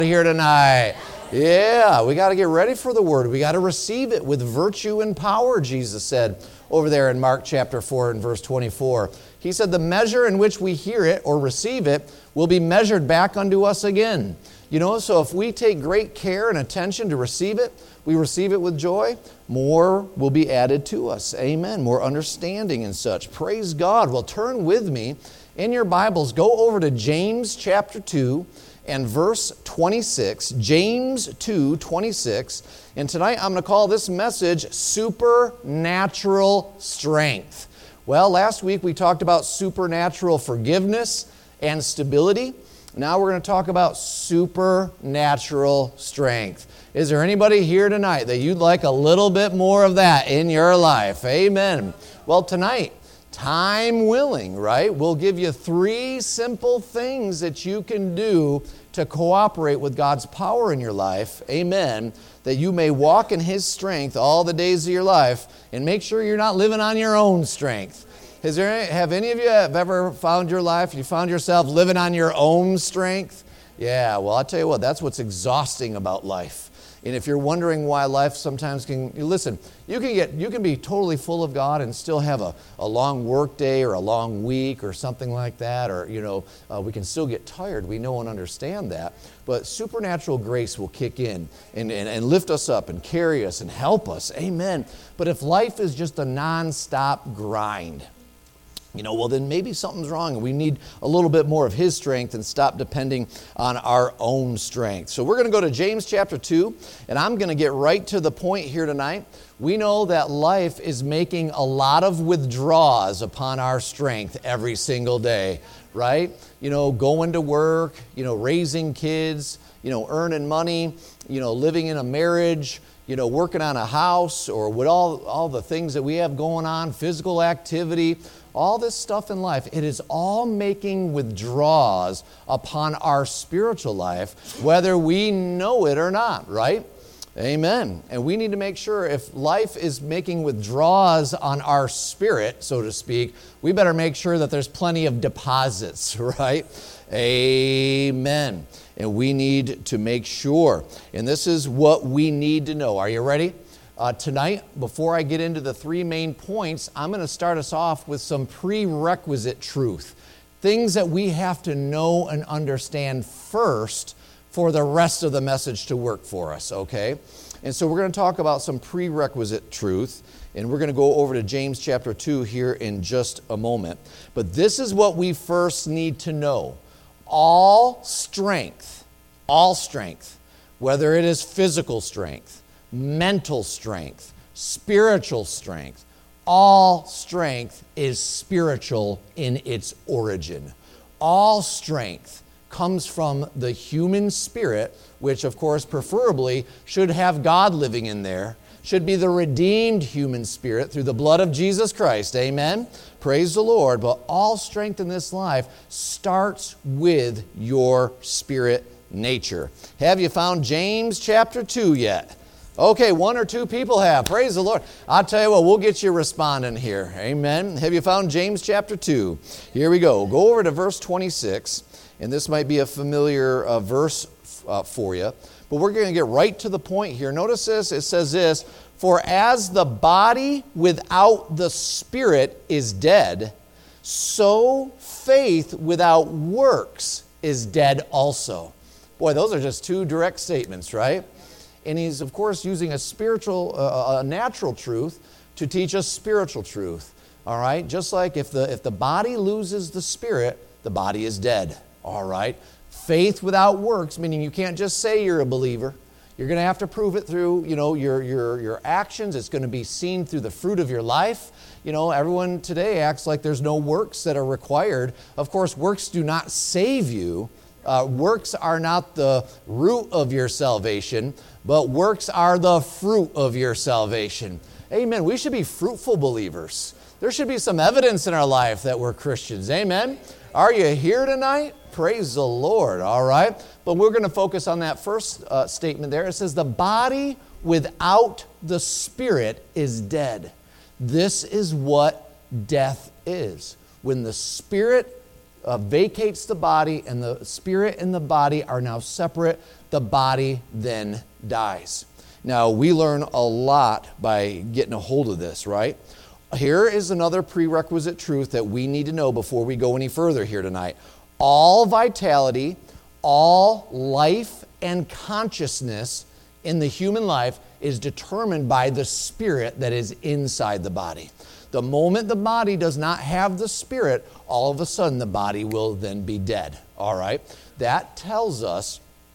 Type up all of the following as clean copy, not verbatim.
Here tonight. Yeah, we got to get ready for the word. We got to receive it with virtue and power, Jesus said over there in Mark chapter 4 and verse 24. He said the measure in which we hear it or receive it will be measured back unto us again. You know, so if we take great care and attention to receive it, we receive it with joy, more will be added to us. Amen. More understanding and such. Praise God. Well, turn with me in your Bibles. Go over to James chapter 2. And verse 26, James 2:26. And tonight I'm going to call this message Supernatural Strength. Well, last week we talked about supernatural forgiveness and stability. Now we're going to talk about supernatural strength. Is there anybody here tonight that you'd like a little bit more of that in your life? Amen. Well, tonight, time willing, right? We'll give you 3 simple things that you can do to cooperate with God's power in your life. Amen. That you may walk in His strength all the days of your life and make sure you're not living on your own strength. Have any of you ever found your life, you found yourself living on your own strength? Yeah, well, I'll tell you what, that's what's exhausting about life. And if you're wondering why life sometimes can, listen, you can be totally full of God and still have a long work day or a long week or something like that, or, we can still get tired. We know and understand that. But supernatural grace will kick in and lift us up and carry us and help us. Amen. But if life is just a nonstop grind, well, then maybe something's wrong and we need a little bit more of His strength and stop depending on our own strength. So we're going to go to James chapter 2, and I'm going to get right to the point here tonight. We know that life is making a lot of withdrawals upon our strength every single day, right? Going to work, raising kids, earning money, living in a marriage, working on a house, or with all the things that we have going on, physical activity, all this stuff in life, it is all making withdrawals upon our spiritual life, whether we know it or not, right? Amen. And we need to make sure if life is making withdrawals on our spirit, so to speak, we better make sure that there's plenty of deposits, right? Amen. And we need to make sure. And this is what we need to know. Are you ready? Tonight, before I get into the 3 main points, I'm going to start us off with some prerequisite truth. Things that we have to know and understand first for the rest of the message to work for us, okay? And so we're going to talk about some prerequisite truth, and we're going to go over to James chapter 2 here in just a moment. But this is what we first need to know. All strength, whether it is physical strength, mental strength, spiritual strength, all strength is spiritual in its origin. All strength comes from the human spirit, which of course preferably should have God living in there, should be the redeemed human spirit through the blood of Jesus Christ. Amen? Praise the Lord. But all strength in this life starts with your spirit nature. Have you found James chapter 2 yet? Okay, 1 or 2 people have. Praise the Lord. I'll tell you what, we'll get you responding here. Amen. Have you found James chapter 2? Here we go. Go over to verse 26, and this might be a familiar verse for you, but we're going to get right to the point here. Notice this. It says this, "For as the body without the spirit is dead, so faith without works is dead also." Boy, those are just 2 direct statements, right? And he's, of course, using a natural truth to teach us spiritual truth. All right? Just like if the body loses the spirit, the body is dead. All right? Faith without works, meaning you can't just say you're a believer. You're going to have to prove it through, your actions. It's going to be seen through the fruit of your life. Everyone today acts like there's no works that are required. Of course, works do not save you. Works are not the root of your salvation, but works are the fruit of your salvation. Amen. We should be fruitful believers. There should be some evidence in our life that we're Christians. Amen. Are you here tonight? Praise the Lord. All right. But we're going to focus on that first statement there. It says, the body without the spirit is dead. This is what death is. When the spirit vacates the body and the spirit and the body are now separate, the body then dies. Now, we learn a lot by getting a hold of this, right? Here is another prerequisite truth that we need to know before we go any further here tonight. All vitality, all life and consciousness in the human life is determined by the spirit that is inside the body. The moment the body does not have the spirit, all of a sudden the body will then be dead. All right? That tells us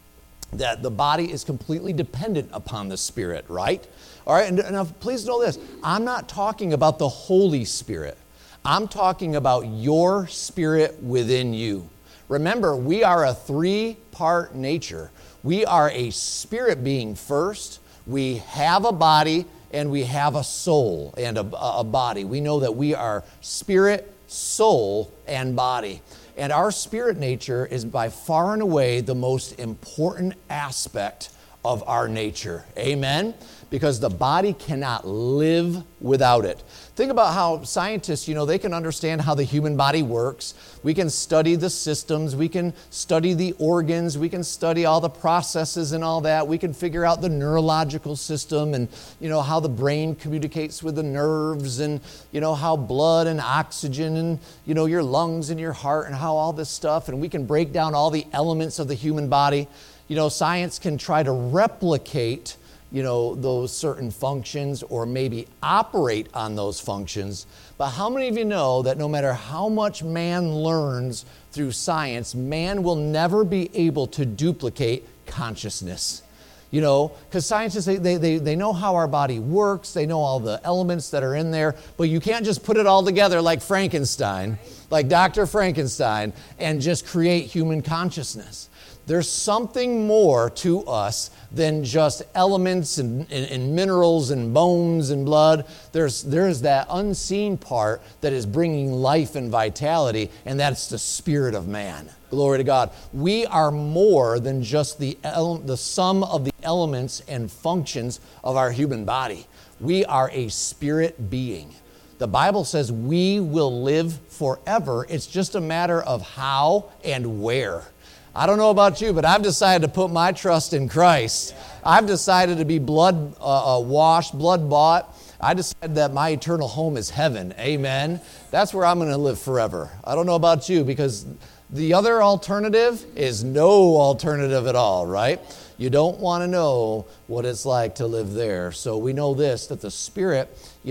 that the body is completely dependent upon the Spirit, right? All right, and now please know this. I'm not talking about the Holy Spirit. I'm talking about your spirit within you. Remember, we are a three-part nature. We are a spirit being first. We have a body, and we have a soul and a body. We know that we are spirit, soul, and body. And our spirit nature is by far and away the most important aspect of our nature. Amen? Because the body cannot live without it. Think about how scientists, they can understand how the human body works. We can study the systems. We can study the organs. We can study all the processes and all that. We can figure out the neurological system and, how the brain communicates with the nerves and, how blood and oxygen and, your lungs and your heart and how all this stuff. And we can break down all the elements of the human body. Science can try to replicate those certain functions or maybe operate on those functions. But how many of you know that no matter how much man learns through science, man will never be able to duplicate consciousness? Because scientists, they know how our body works, they know all the elements that are in there, but you can't just put it all together like Frankenstein, like Dr. Frankenstein, and just create human consciousness. There's something more to us than just elements and minerals and bones and blood. There's that unseen part that is bringing life and vitality, and that's the spirit of man. Glory to God. We are more than just the sum of the elements and functions of our human body. We are a spirit being. The Bible says we will live forever. It's just a matter of how and where. I don't know about you, but I've decided to put my trust in Christ. I've decided to be blood washed, blood bought. I decided that my eternal home is heaven. Amen. That's where I'm going to live forever. I don't know about you, because the other alternative is no alternative at all, right? You don't want to know what it's like to live there. So we know this, that the spirit,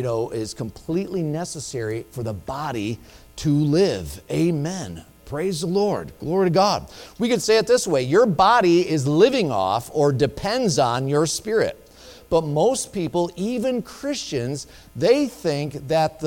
is completely necessary for the body to live. Amen. Praise the Lord. Glory to God. We could say it this way. Your body is living off or depends on your spirit. But most people, even Christians, they think that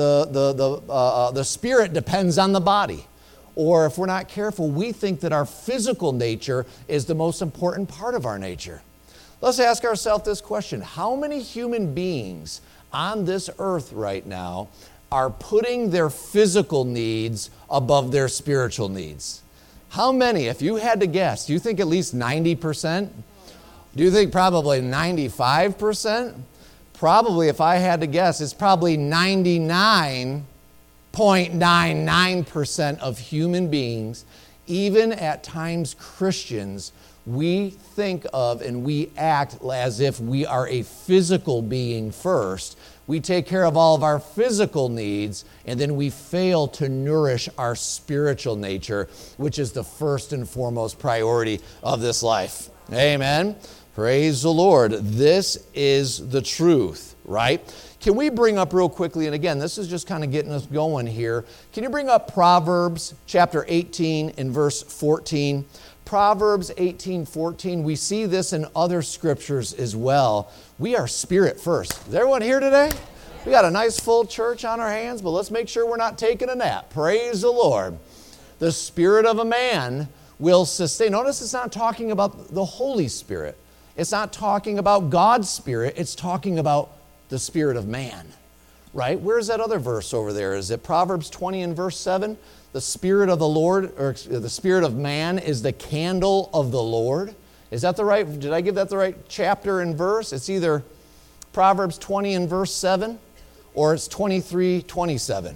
the spirit depends on the body. Or if we're not careful, we think that our physical nature is the most important part of our nature. Let's ask ourselves this question. How many human beings on this earth right now are putting their physical needs above their spiritual needs? How many? If you had to guess, do you think at least 90%? Do you think probably 95%? Probably, if I had to guess, it's probably 99.99% of human beings, even at times Christians, we think of and we act as if we are a physical being first. We take care of all of our physical needs, and then we fail to nourish our spiritual nature, which is the first and foremost priority of this life. Amen. Praise the Lord. This is the truth, right? Can we bring up real quickly, and again, this is just kind of getting us going here. Can you bring up Proverbs chapter 18 and verse 14? Proverbs 18:14, we see this in other scriptures as well. We are spirit first. Is everyone here today? We got a nice full church on our hands, but let's make sure we're not taking a nap. Praise the Lord. The spirit of a man will sustain. Notice it's not talking about the Holy Spirit. It's not talking about God's Spirit. It's talking about the spirit of man, right? Where's that other verse over there? Is it Proverbs 20 and verse 7? The Spirit of the Lord, or the Spirit of man is the candle of the Lord. Is that the right, did I give that the right chapter and verse? It's either Proverbs 20 and verse 7, or it's 23:27.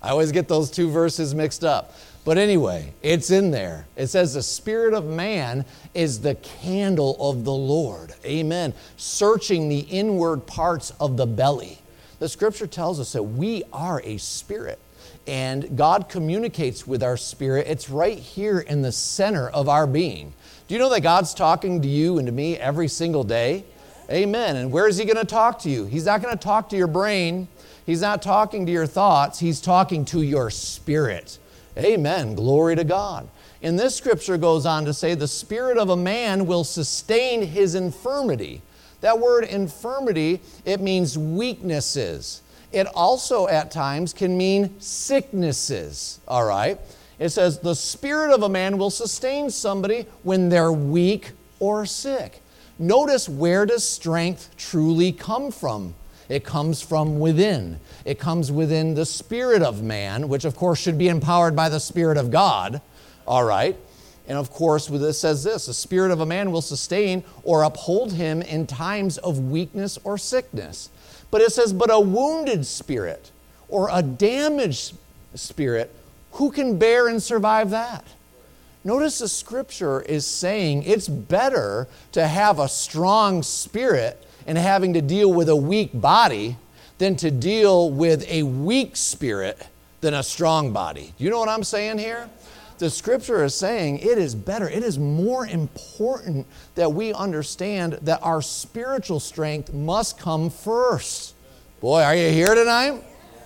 I always get those two verses mixed up. But anyway, it's in there. It says the spirit of man is the candle of the Lord. Amen. Searching the inward parts of the belly. The scripture tells us that we are a spirit. And God communicates with our spirit. It's right here in the center of our being. Do you know that God's talking to you and to me every single day? Amen. And where is He going to talk to you? He's not going to talk to your brain. He's not talking to your thoughts. He's talking to your spirit. Amen. Glory to God. And this scripture goes on to say, the spirit of a man will sustain his infirmity. That word infirmity, it means weaknesses. It also at times can mean sicknesses. All right? It says, the spirit of a man will sustain somebody when they're weak or sick. Notice, where does strength truly come from? It comes from within. It comes within the spirit of man, which of course should be empowered by the Spirit of God. All right? And of course, it says this, the spirit of a man will sustain or uphold him in times of weakness or sickness. But it says, but a wounded spirit or a damaged spirit, who can bear and survive that? Notice the scripture is saying it's better to have a strong spirit and having to deal with a weak body than to deal with a weak spirit than a strong body. Do you know what I'm saying here? The scripture is saying it is better, it is more important that we understand that our spiritual strength must come first. Boy, are you here tonight?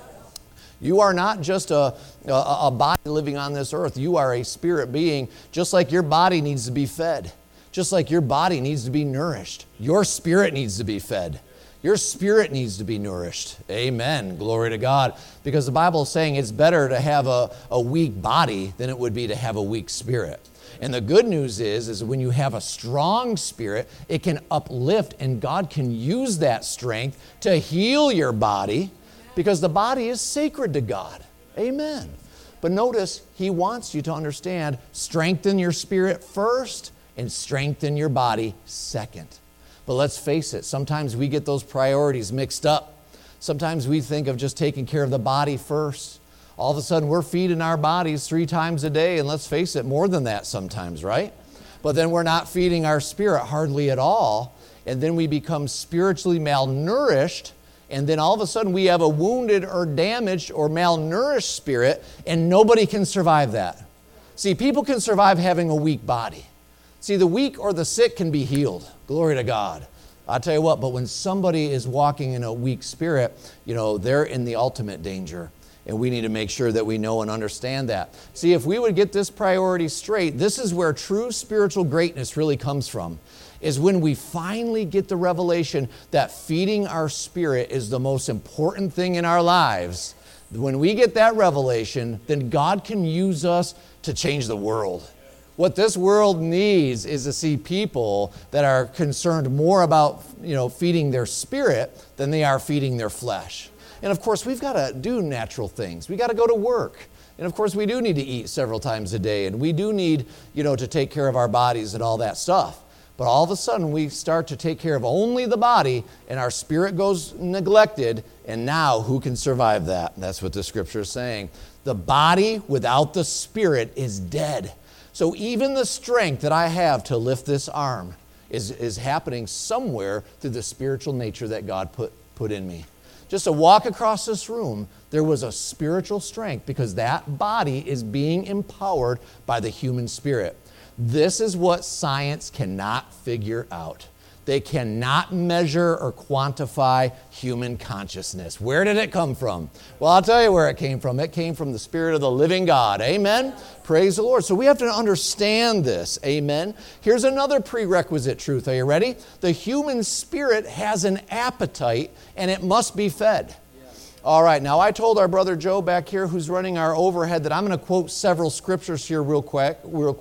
You are not just a body living on this earth. You are a spirit being, just like your body needs to be fed. Just like your body needs to be nourished. Your spirit needs to be fed. Your spirit needs to be nourished. Amen. Glory to God. Because the Bible is saying it's better to have a weak body than it would be to have a weak spirit. And the good news is when you have a strong spirit, it can uplift, and God can use that strength to heal your body, because the body is sacred to God. Amen. But notice, He wants you to understand, strengthen your spirit first and strengthen your body second. But let's face it, sometimes we get those priorities mixed up. Sometimes we think of just taking care of the body first. All of a sudden, we're feeding our bodies 3 times a day, and let's face it, more than that sometimes, right? But then we're not feeding our spirit hardly at all, and then we become spiritually malnourished, and then all of a sudden we have a wounded or damaged or malnourished spirit, and nobody can survive that. See, people can survive having a weak body. See, the weak or the sick can be healed. Glory to God. I'll tell you what, but when somebody is walking in a weak spirit, they're in the ultimate danger. And we need to make sure that we know and understand that. See, if we would get this priority straight, this is where true spiritual greatness really comes from, is when we finally get the revelation that feeding our spirit is the most important thing in our lives. When we get that revelation, then God can use us to change the world. What this world needs is to see people that are concerned more about, feeding their spirit than they are feeding their flesh. And of course, we've got to do natural things. We got to go to work. And of course, we do need to eat several times a day. And we do need, to take care of our bodies and all that stuff. But all of a sudden, we start to take care of only the body, and our spirit goes neglected. And now, who can survive that? That's what the scripture is saying. The body without the spirit is dead. So even the strength that I have to lift this arm is happening somewhere through the spiritual nature that God put in me. Just to walk across this room, there was a spiritual strength because that body is being empowered by the human spirit. This is what science cannot figure out. They cannot measure or quantify human consciousness. Where did it come from? Well, I'll tell you where it came from. It came from the Spirit of the living God. Amen? Praise the Lord. So we have to understand this. Amen? Here's another prerequisite truth. Are you ready? The human spirit has an appetite, and it must be fed. All right, now I told our brother Joe back here who's running our overhead that I'm going to quote several scriptures here real quick.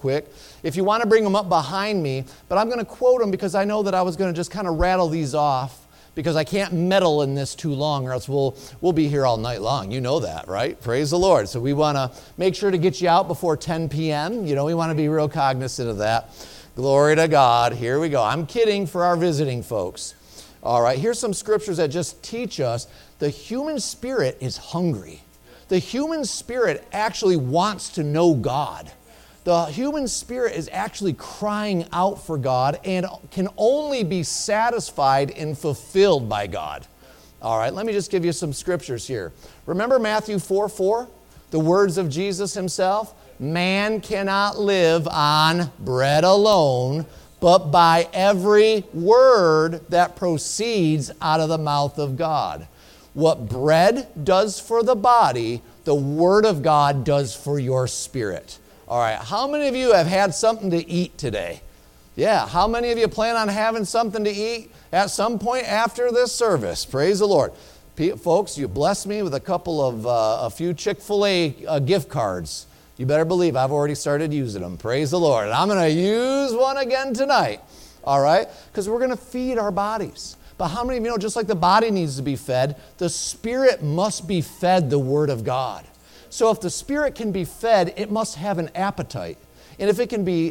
If you want to bring them up behind me, but I'm going to quote them because I know that I was going to just kind of rattle these off because I can't meddle in this too long or else we'll be here all night long. You know that, right? Praise the Lord. So we want to make sure to get you out before 10 p.m. We want to be real cognizant of that. Glory to God. Here we go. I'm kidding for our visiting folks. All right, here's some scriptures that just teach us the human spirit is hungry. the human spirit actually wants to know God. The human spirit is actually crying out for God and can only be satisfied and fulfilled by God. All right, let me just give you some scriptures here. Remember Matthew 4:4, the words of Jesus himself? Man cannot live on bread alone, but by every word that proceeds out of the mouth of God. What bread does for the body, the Word of God does for your spirit. All right, how many of you have had something to eat today? Yeah, how many of you plan on having something to eat at some point after this service? Praise the Lord. Folks, you blessed me with a few Chick-fil-A gift cards. You better believe I've already started using them. Praise the Lord. And I'm going to use one again tonight. All right? Because we're going to feed our bodies. But how many of you know, just like the body needs to be fed, the spirit must be fed the Word of God. So if the spirit can be fed, it must have an appetite. And if it can be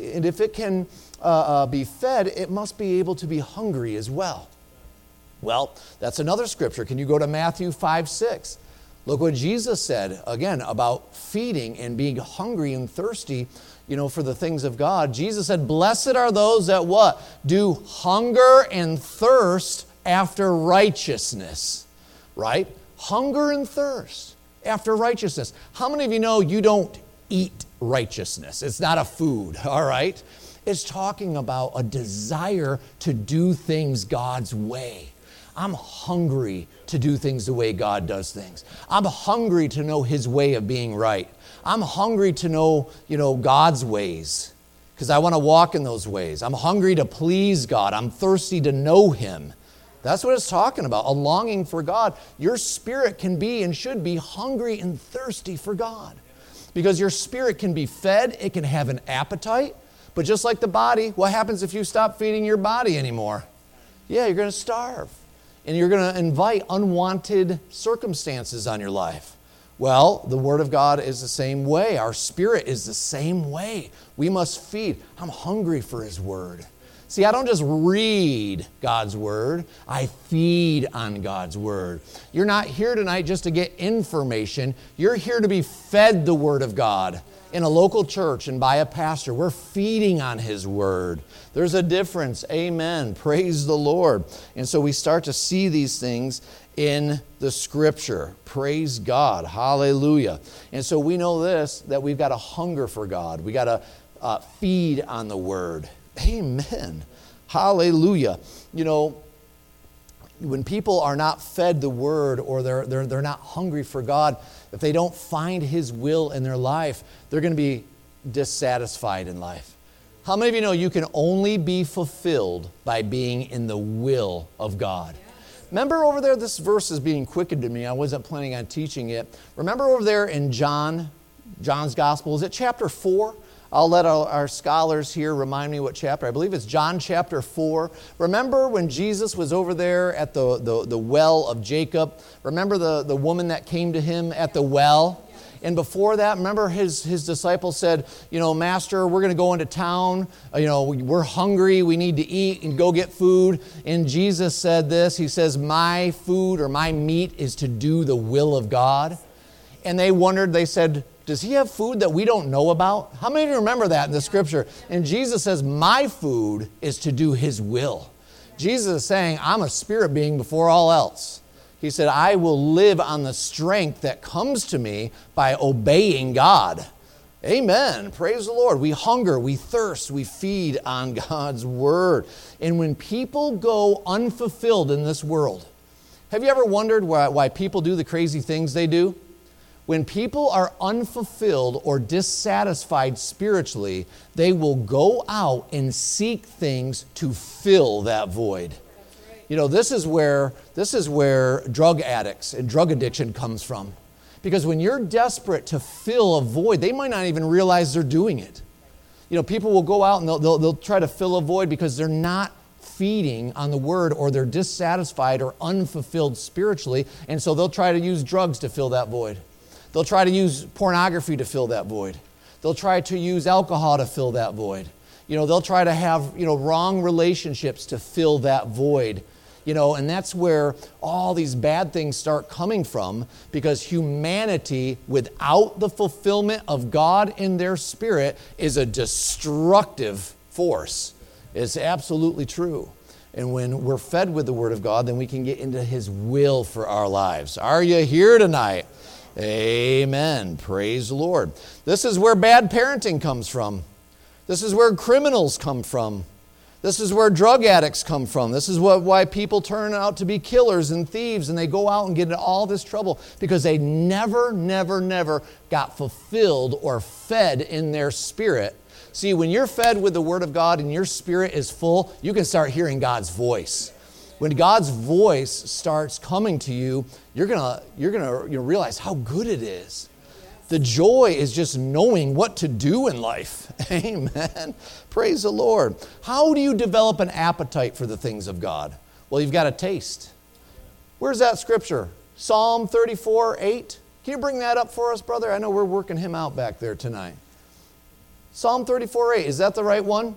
fed, it must be able to be hungry as well. Well, that's another scripture. Can you go to Matthew 5:6? Look what Jesus said, again, about feeding and being hungry and thirsty, for the things of God. Jesus said, blessed are those that what? Do hunger and thirst after righteousness. Right? Hunger and thirst after righteousness. How many of you know you don't eat righteousness? It's not a food, all right? It's talking about a desire to do things God's way. I'm hungry to do things the way God does things. I'm hungry to know His way of being right. I'm hungry to know, God's ways because I want to walk in those ways. I'm hungry to please God. I'm thirsty to know Him. That's what it's talking about, a longing for God. Your spirit can be and should be hungry and thirsty for God because your spirit can be fed. It can have an appetite. But just like the body, what happens if you stop feeding your body anymore? Yeah, you're going to starve. And you're going to invite unwanted circumstances on your life. Well, the Word of God is the same way. Our spirit is the same way. We must feed. I'm hungry for His Word. See, I don't just read God's Word. I feed on God's Word. You're not here tonight just to get information. You're here to be fed the Word of God in a local church and by a pastor. We're feeding on His Word. There's a difference. Amen. Praise the Lord. And so we start to see these things in the Scripture. Praise God. Hallelujah. And so we know this, that we've got a hunger for God. We got to feed on the Word. Amen. Hallelujah. When people are not fed the Word or they're not hungry for God, if they don't find His will in their life, they're going to be dissatisfied in life. How many of you know you can only be fulfilled by being in the will of God? Yes. Remember over there, this verse is being quickened to me. I wasn't planning on teaching it. Remember over there in John's Gospel, is it chapter 4? I'll let our scholars here remind me what chapter. I believe it's John chapter 4. Remember when Jesus was over there at the well of Jacob? Remember the woman that came to Him at the well? And before that, remember his disciples said, Master, we're going to go into town. We're hungry. We need to eat and go get food. And Jesus said this. He says, my food or my meat is to do the will of God. And they wondered, they said, does He have food that we don't know about? How many of you remember that in the Scripture? And Jesus says, my food is to do His will. Jesus is saying, I'm a spirit being before all else. He said, I will live on the strength that comes to me by obeying God. Amen. Praise the Lord. We hunger, we thirst, we feed on God's Word. And when people go unfulfilled in this world, have you ever wondered why people do the crazy things they do? When people are unfulfilled or dissatisfied spiritually, they will go out and seek things to fill that void. This is where drug addicts and drug addiction comes from. Because when you're desperate to fill a void, they might not even realize they're doing it. People will go out and they'll try to fill a void because they're not feeding on the Word or they're dissatisfied or unfulfilled spiritually, and so they'll try to use drugs to fill that void. They'll try to use pornography to fill that void. They'll try to use alcohol to fill that void. They'll try to have, wrong relationships to fill that void. And that's where all these bad things start coming from, because humanity, without the fulfillment of God in their spirit, is a destructive force. It's absolutely true. And when we're fed with the Word of God, then we can get into His will for our lives. Are you here tonight? Amen. Praise the Lord. This is where bad parenting comes from. This is where criminals come from. This is where drug addicts come from. This is why people turn out to be killers and thieves, and they go out and get into all this trouble because they never got fulfilled or fed in their spirit. See, when you're fed with the Word of God and your spirit is full, you can start hearing God's voice. When God's voice starts coming to you, you're gonna realize how good it is. The joy is just knowing what to do in life. Amen. Praise the Lord. How do you develop an appetite for the things of God? Well, you've got to taste. Where's that scripture? Psalm 34:8. Can you bring that up for us, brother? I know we're working him out back there tonight. Psalm 34:8. Is that the right one?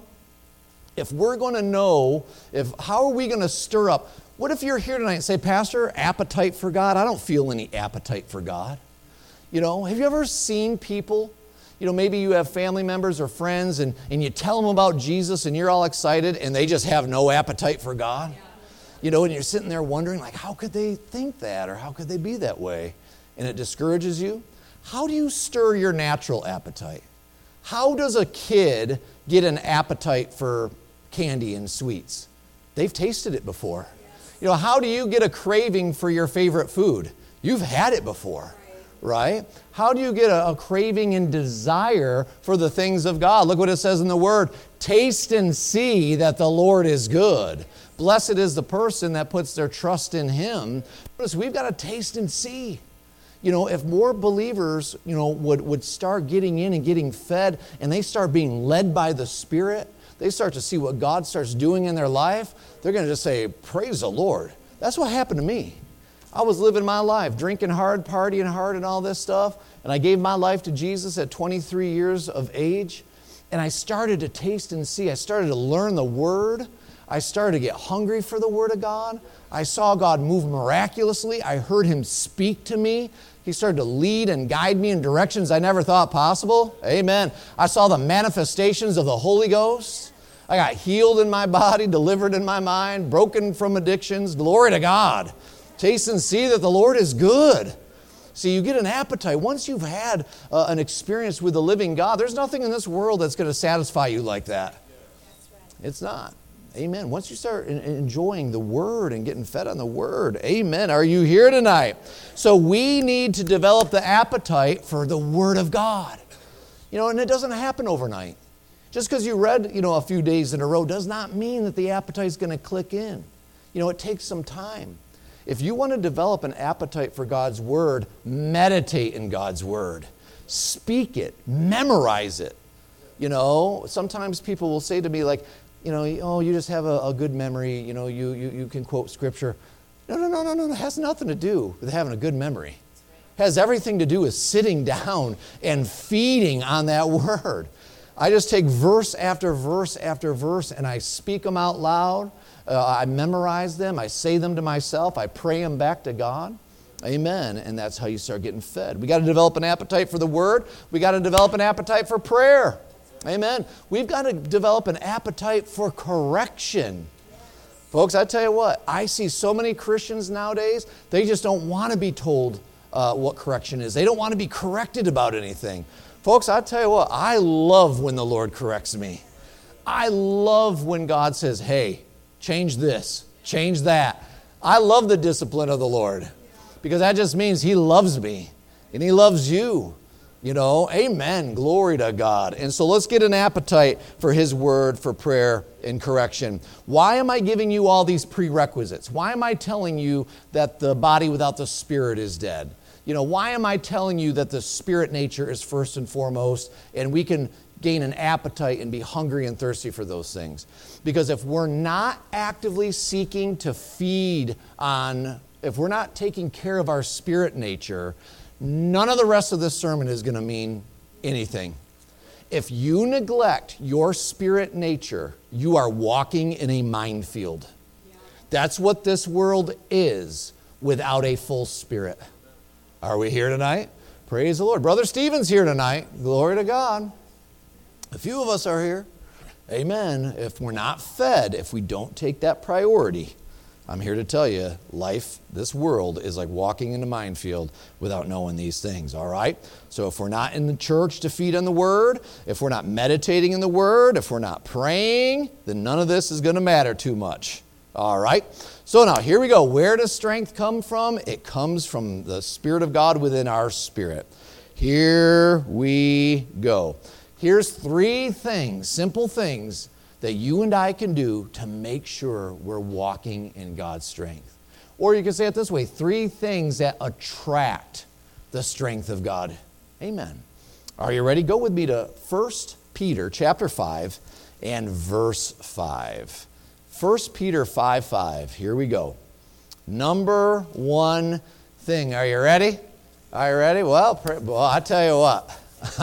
If we're going to know, how are we going to stir up? What if you're here tonight and say, Pastor, appetite for God? I don't feel any appetite for God. Have you ever seen people, maybe you have family members or friends and you tell them about Jesus and you're all excited and they just have no appetite for God? And you're sitting there wondering, how could they think that, or how could they be that way? And it discourages you. How do you stir your natural appetite? How does a kid get an appetite for candy and sweets? They've tasted it before. How do you get a craving for your favorite food? You've had it before. Right? How do you get a craving and desire for the things of God? Look what it says in the Word. Taste and see that the Lord is good. Blessed is the person that puts their trust in Him. Notice we've got to taste and see. If more believers, would start getting in and getting fed, and they start being led by the Spirit, they start to see what God starts doing in their life, they're going to just say, praise the Lord. That's what happened to me. I was living my life, drinking hard, partying hard, and all this stuff. And I gave my life to Jesus at 23 years of age. And I started to taste and see. I started to learn the Word. I started to get hungry for the Word of God. I saw God move miraculously. I heard Him speak to me. He started to lead and guide me in directions I never thought possible. Amen. I saw the manifestations of the Holy Ghost. I got healed in my body, delivered in my mind, broken from addictions. Glory to God. Taste and see that the Lord is good. See, you get an appetite. Once you've had an experience with the living God, there's nothing in this world that's going to satisfy you like that. It's not. Amen. Once you start enjoying the Word and getting fed on the Word, amen. Are you here tonight? So we need to develop the appetite for the Word of God. And it doesn't happen overnight. Just because you read, a few days in a row does not mean that the appetite is going to click in. It takes some time. If you want to develop an appetite for God's Word, meditate in God's Word. Speak it. Memorize it. Sometimes people will say to me you just have a good memory. You can quote Scripture. No. It has nothing to do with having a good memory. It has everything to do with sitting down and feeding on that Word. I just take verse after verse after verse and I speak them out loud. I memorize them. I say them to myself. I pray them back to God. Amen. And that's how you start getting fed. We got to develop an appetite for the Word. We got to develop an appetite for prayer. Amen. We've got to develop an appetite for correction. Folks, I tell you what, I see so many Christians nowadays, they just don't want to be told what correction is. They don't want to be corrected about anything. Folks, I tell you what, I love when the Lord corrects me. I love when God says, hey, change this, change that. I love the discipline of the Lord because that just means He loves me and He loves you. Amen. Glory to God. And so let's get an appetite for His Word, for prayer and correction. Why am I giving you all these prerequisites? Why am I telling you that the body without the Spirit is dead? Why am I telling you that the Spirit nature is first and foremost and we can gain an appetite and be hungry and thirsty for those things? Because if we're not actively seeking to feed on, if we're not taking care of our spirit nature, none of the rest of this sermon is going to mean anything. If you neglect your spirit nature, you are walking in a minefield. That's what this world is without a full spirit. Are we here tonight? Praise the Lord. Brother Stephen's here tonight. Glory to God. A few of us are here. Amen. If we're not fed, if we don't take that priority, I'm here to tell you, life, this world is like walking in a minefield without knowing these things, all right? So if we're not in the church to feed on the Word, if we're not meditating in the Word, if we're not praying, then none of this is going to matter too much, all right? So now, here we go. Where does strength come from? It comes from the Spirit of God within our spirit. Here we go. Here's 3 things, simple things, that you and I can do to make sure we're walking in God's strength. Or you can say it this way, 3 things that attract the strength of God. Amen. Are you ready? Go with me to 1 Peter chapter 5 and verse 5. 1 Peter 5:5. Here we go. Number 1 thing. Are you ready? Are you ready? Well, I tell you what.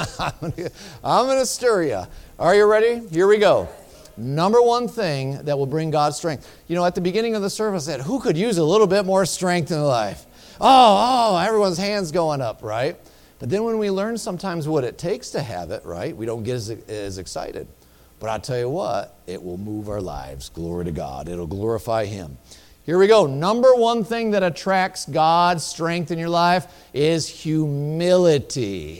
I'm going to stir you. Are you ready? Here we go. Number 1 thing that will bring God's strength. You know, at the beginning of the service, I said, who could use a little bit more strength in life? Oh, everyone's hands going up, right? But then when we learn sometimes what it takes to have it, right, we don't get as excited. But I'll tell you what, it will move our lives. Glory to God. It'll glorify Him. Here we go. Number 1 thing that attracts God's strength in your life is humility.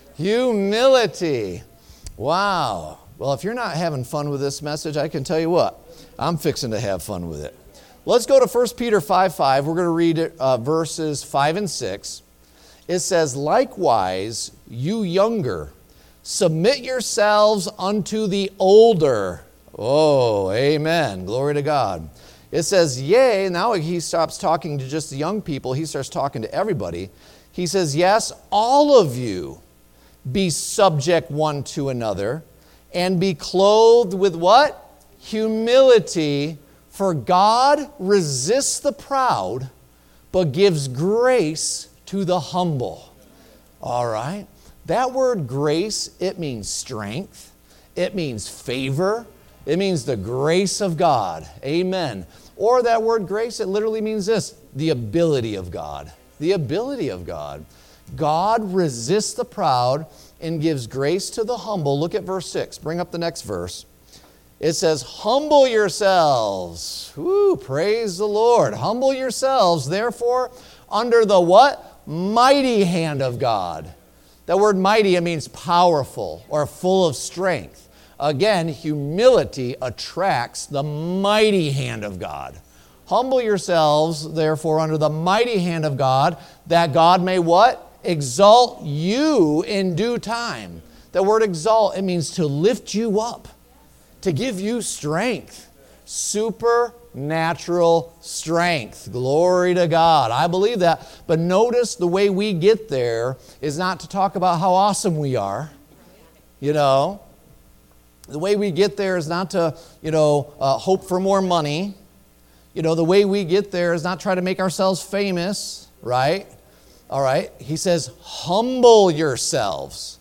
Humility. Wow. Well, if you're not having fun with this message, I can tell you what, I'm fixing to have fun with it. Let's go to 1 Peter 5:5. We're going to read verses 5 and 6. It says, likewise, you younger, submit yourselves unto the older. Oh, amen. Glory to God. It says, yea, now he stops talking to just the young people. He starts talking to everybody. He says, yes, all of you be subject one to another, and be clothed with what? Humility, for God resists the proud, but gives grace to the humble. All right? That word grace, it means strength. It means favor. It means the grace of God. Amen. Or that word grace, it literally means this, the ability of God. The ability of God. God resists the proud and gives grace to the humble. Look at verse 6. Bring up the next verse. It says, humble yourselves. Woo, praise the Lord. Humble yourselves, therefore, under the what? Mighty hand of God. That word mighty, it means powerful or full of strength. Again, humility attracts the mighty hand of God. Humble yourselves, therefore, under the mighty hand of God, that God may what? Exalt you in due time. The word exalt, it means to lift you up, to give you strength, supernatural strength. Glory to God. I believe that. But notice the way we get there is not to talk about how awesome we are. You know, the way we get there is not to, hope for more money. You know, the way we get there is not try to make ourselves famous, right? All right, he says, humble yourselves.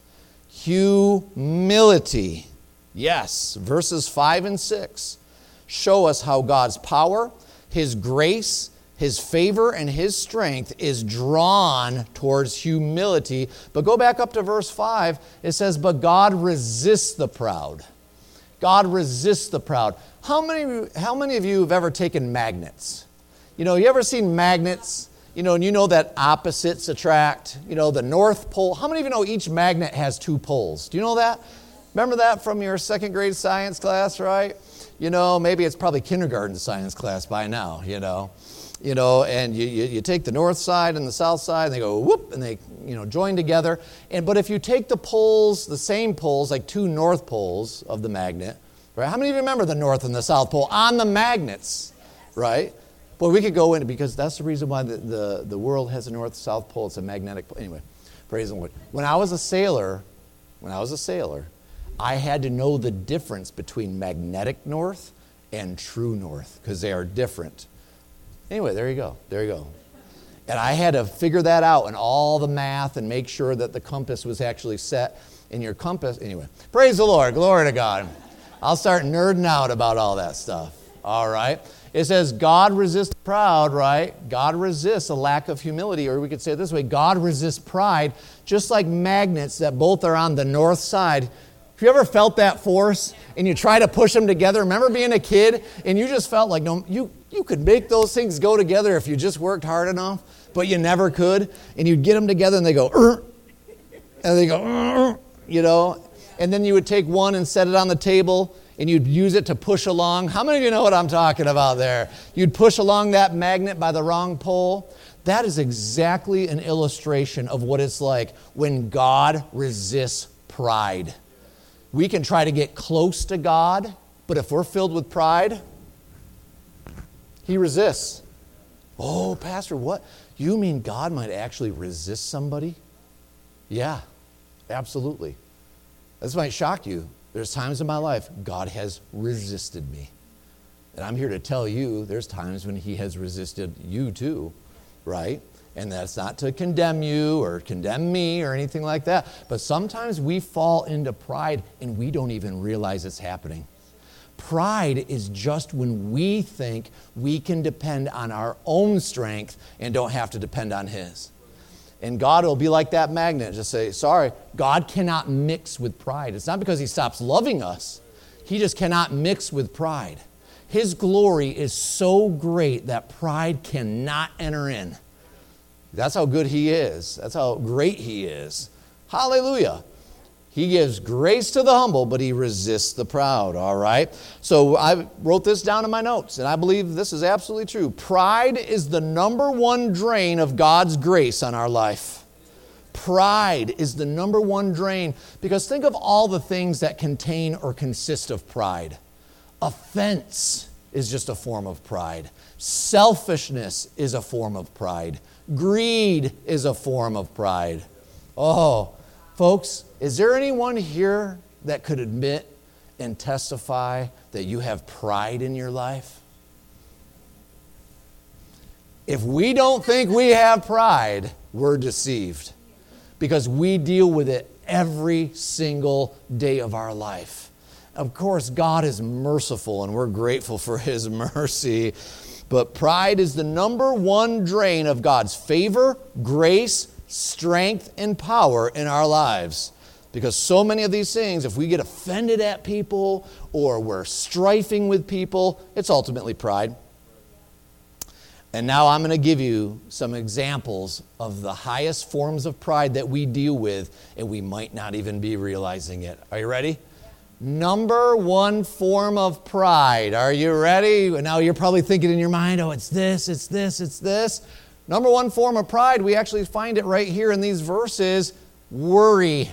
Humility. Yes, verses 5 and 6 show us how God's power, His grace, His favor, and His strength is drawn towards humility. But go back up to verse 5. It says, but God resists the proud. God resists the proud. How many of you have ever taken magnets? You know, you ever seen magnets? You know, and you know that opposites attract, the North Pole. How many of you know each magnet has 2 poles? Do you know that? Remember that from your 2nd grade science class, right? Maybe it's probably kindergarten science class by now, and you take the north side and the south side, and they go whoop, and they, join together. But if you take the poles, the same poles, like 2 north poles of the magnet, right? How many of you remember the north and the south pole on the magnets, right? Well, we could go into, because that's the reason why the world has a north-south pole. It's a magnetic pole. Anyway, praise the Lord. When I was a sailor, I had to know the difference between magnetic north and true north, because they are different. Anyway, there you go. And I had to figure that out and all the math and make sure that the compass was actually set in your compass. Anyway, praise the Lord. Glory to God. I'll start nerding out about all that stuff. All right. It says God resists the proud, right? God resists a lack of humility, or we could say it this way, God resists pride, just like magnets that both are on the north side. Have you ever felt that force and you try to push them together? Remember being a kid and you just felt like you could make those things go together if you just worked hard enough, but you never could. And you'd get them together and they go, and they go, and then you would take one and set it on the table and you'd use it to push along. How many of you know what I'm talking about there? You'd push along that magnet by the wrong pole. That is exactly an illustration of what it's like when God resists pride. We can try to get close to God, but if we're filled with pride, He resists. Oh, Pastor, what? You mean God might actually resist somebody? Yeah, absolutely. This might shock you. There's times in my life God has resisted me. And I'm here to tell you there's times when He has resisted you too, right? And that's not to condemn you or condemn me or anything like that. But sometimes we fall into pride and we don't even realize it's happening. Pride is just when we think we can depend on our own strength and don't have to depend on His. And God will be like that magnet. Just say, sorry, God cannot mix with pride. It's not because He stops loving us. He just cannot mix with pride. His glory is so great that pride cannot enter in. That's how good He is. That's how great He is. Hallelujah. He gives grace to the humble, but He resists the proud, all right? So I wrote this down in my notes, and I believe this is absolutely true. Pride is the number one drain of God's grace on our life. Pride is the number one drain, because think of all the things that contain or consist of pride. Offense is just a form of pride. Selfishness is a form of pride. Greed is a form of pride. Oh, folks, is there anyone here that could admit and testify that you have pride in your life? If we don't think we have pride, we're deceived, because we deal with it every single day of our life. Of course, God is merciful, and we're grateful for His mercy, but pride is the number one drain of God's favor, grace, strength, and power in our lives. Because so many of these things, if we get offended at people or we're strifing with people, it's ultimately pride. And now I'm going to give you some examples of the highest forms of pride that we deal with, and we might not even be realizing it. Are you ready? Number one form of pride. Are you ready? Now you're probably thinking in your mind, oh, it's this, it's this, it's this. Number one form of pride, we actually find it right here in these verses, worry.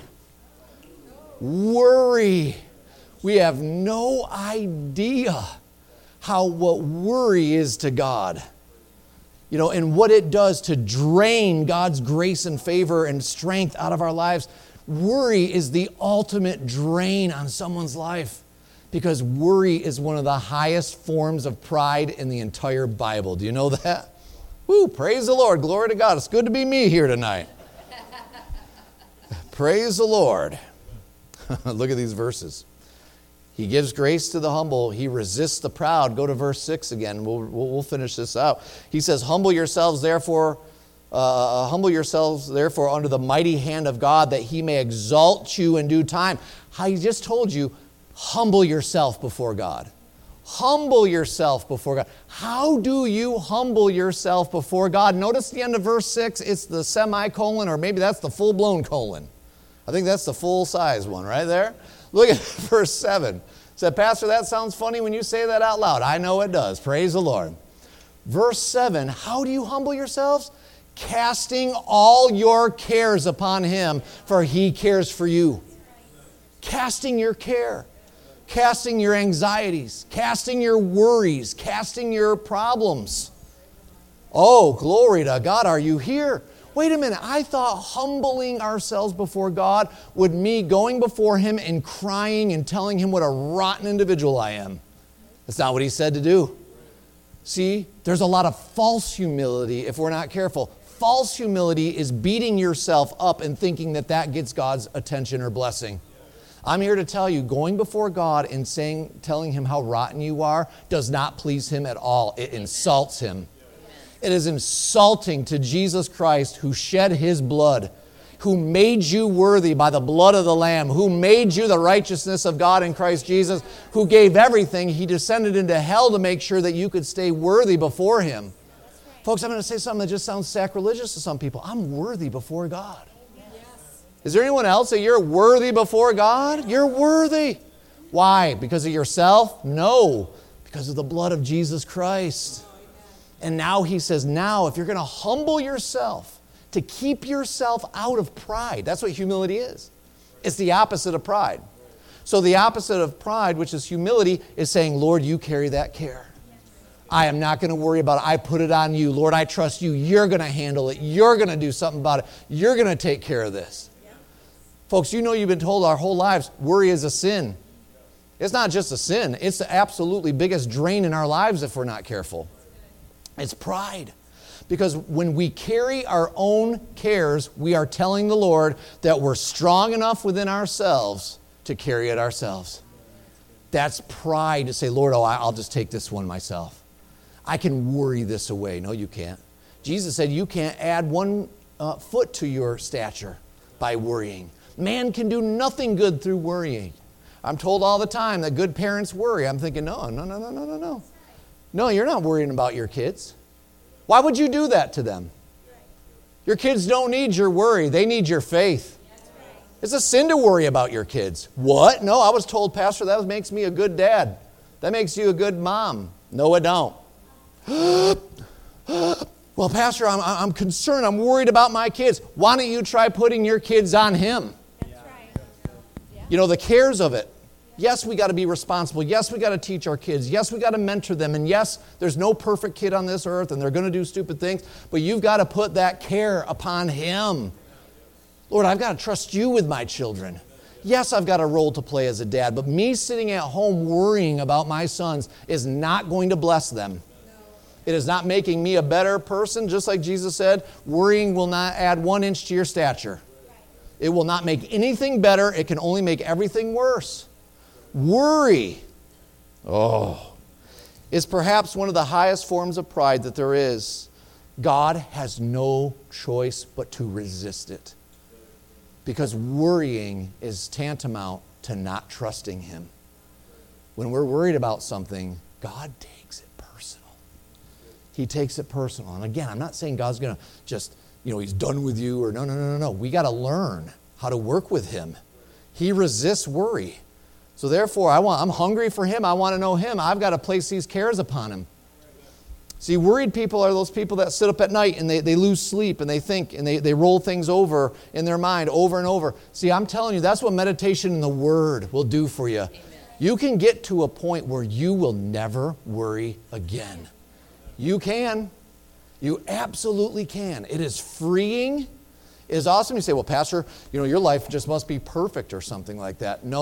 Worry. We have no idea what worry is to God. And what it does to drain God's grace and favor and strength out of our lives. Worry is the ultimate drain on someone's life, because worry is one of the highest forms of pride in the entire Bible. Do you know that? Woo, praise the Lord. Glory to God. It's good to be me here tonight. Praise the Lord. Look at these verses. He gives grace to the humble. He resists the proud. Go to verse 6 again. We'll finish this out. He says, humble yourselves therefore under the mighty hand of God, that He may exalt you in due time. He just told you, humble yourself before God. Humble yourself before God. How do you humble yourself before God? Notice the end of verse 6. It's the semicolon, or maybe that's the full-blown colon. I think that's the full-size one right there. Look at verse 7. Said, Pastor, that sounds funny when you say that out loud. I know it does. Praise the Lord. Verse 7, how do you humble yourselves? Casting all your cares upon Him, for He cares for you. Casting your care. Casting your anxieties. Casting your worries. Casting your problems. Oh, glory to God. Are you here? Wait a minute, I thought humbling ourselves before God would mean going before Him and crying and telling Him what a rotten individual I am. That's not what He said to do. See, there's a lot of false humility if we're not careful. False humility is beating yourself up and thinking that gets God's attention or blessing. I'm here to tell you, going before God and telling him how rotten you are does not please him at all. It insults him. It is insulting to Jesus Christ, who shed his blood, who made you worthy by the blood of the Lamb, who made you the righteousness of God in Christ Jesus, who gave everything. He descended into hell to make sure that you could stay worthy before him. Folks, I'm going to say something that just sounds sacrilegious to some people. I'm worthy before God. Is there anyone else that you're worthy before God? You're worthy. Why? Because of yourself? No. Because of the blood of Jesus Christ. And now he says, now if you're going to humble yourself, to keep yourself out of pride. That's what humility is. It's the opposite of pride. So the opposite of pride, which is humility, is saying, Lord, you carry that care. I am not going to worry about it. I put it on you. Lord, I trust you. You're going to handle it. You're going to do something about it. You're going to take care of this. Folks, you know you've been told our whole lives, worry is a sin. It's not just a sin. It's the absolutely biggest drain in our lives if we're not careful. It's pride. Because when we carry our own cares, we are telling the Lord that we're strong enough within ourselves to carry it ourselves. That's pride to say, Lord, I'll just take this one myself. I can worry this away. No, you can't. Jesus said you can't add 1 foot to your stature by worrying. Man can do nothing good through worrying. I'm told all the time that good parents worry. I'm thinking, no. No, you're not worrying about your kids. Why would you do that to them? Your kids don't need your worry. They need your faith. It's a sin to worry about your kids. What? No, I was told, Pastor, that makes me a good dad. That makes you a good mom. No, it don't. Well, Pastor, I'm concerned. I'm worried about my kids. Why don't you try putting your kids on him? That's right. You know, the cares of it. Yes, we got to be responsible. Yes, we got to teach our kids. Yes, we got to mentor them. And yes, there's no perfect kid on this earth, and they're going to do stupid things. But you've got to put that care upon him. Lord, I've got to trust you with my children. Yes, I've got a role to play as a dad, but me sitting at home worrying about my sons is not going to bless them. It is not making me a better person. Just like Jesus said, worrying will not add 1 inch to your stature. It will not make anything better. It can only make everything worse. Worry, is perhaps one of the highest forms of pride that there is. God has no choice but to resist it. Because worrying is tantamount to not trusting him. When we're worried about something, God takes it personal. He takes it personal. And again, I'm not saying God's going to just, he's done with you or no. We got to learn how to work with him. He resists worry. So therefore, I'm hungry for him. I want to know him. I've got to place these cares upon him. See, worried people are those people that sit up at night and they lose sleep and they think and they roll things over in their mind over and over. See, I'm telling you, that's what meditation in the Word will do for you. Amen. You can get to a point where you will never worry again. You can. You absolutely can. It is freeing. It is awesome. You say, well, Pastor, your life just must be perfect or something like that. No.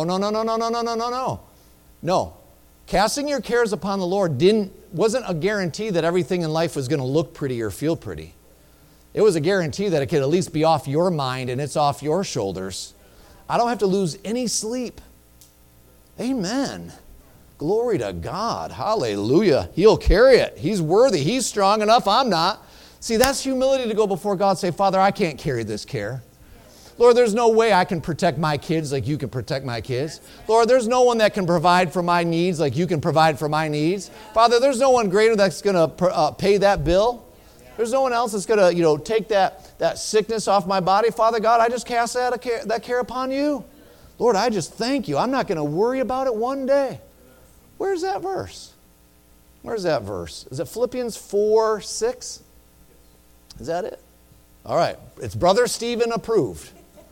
No. Casting your cares upon the Lord wasn't a guarantee that everything in life was going to look pretty or feel pretty. It was a guarantee that it could at least be off your mind and it's off your shoulders. I don't have to lose any sleep. Amen. Glory to God. Hallelujah. He'll carry it. He's worthy. He's strong enough. I'm not. See, that's humility to go before God and say, Father, I can't carry this care. Lord, there's no way I can protect my kids like you can protect my kids. Lord, there's no one that can provide for my needs like you can provide for my needs. Father, there's no one greater that's going to pay that bill. There's no one else that's going to, take that sickness off my body. Father God, I just cast that care upon you. Lord, I just thank you. I'm not going to worry about it one day. Where's that verse? Where's that verse? Is it Philippians 4:6? Is that it? All right. It's Brother Stephen approved.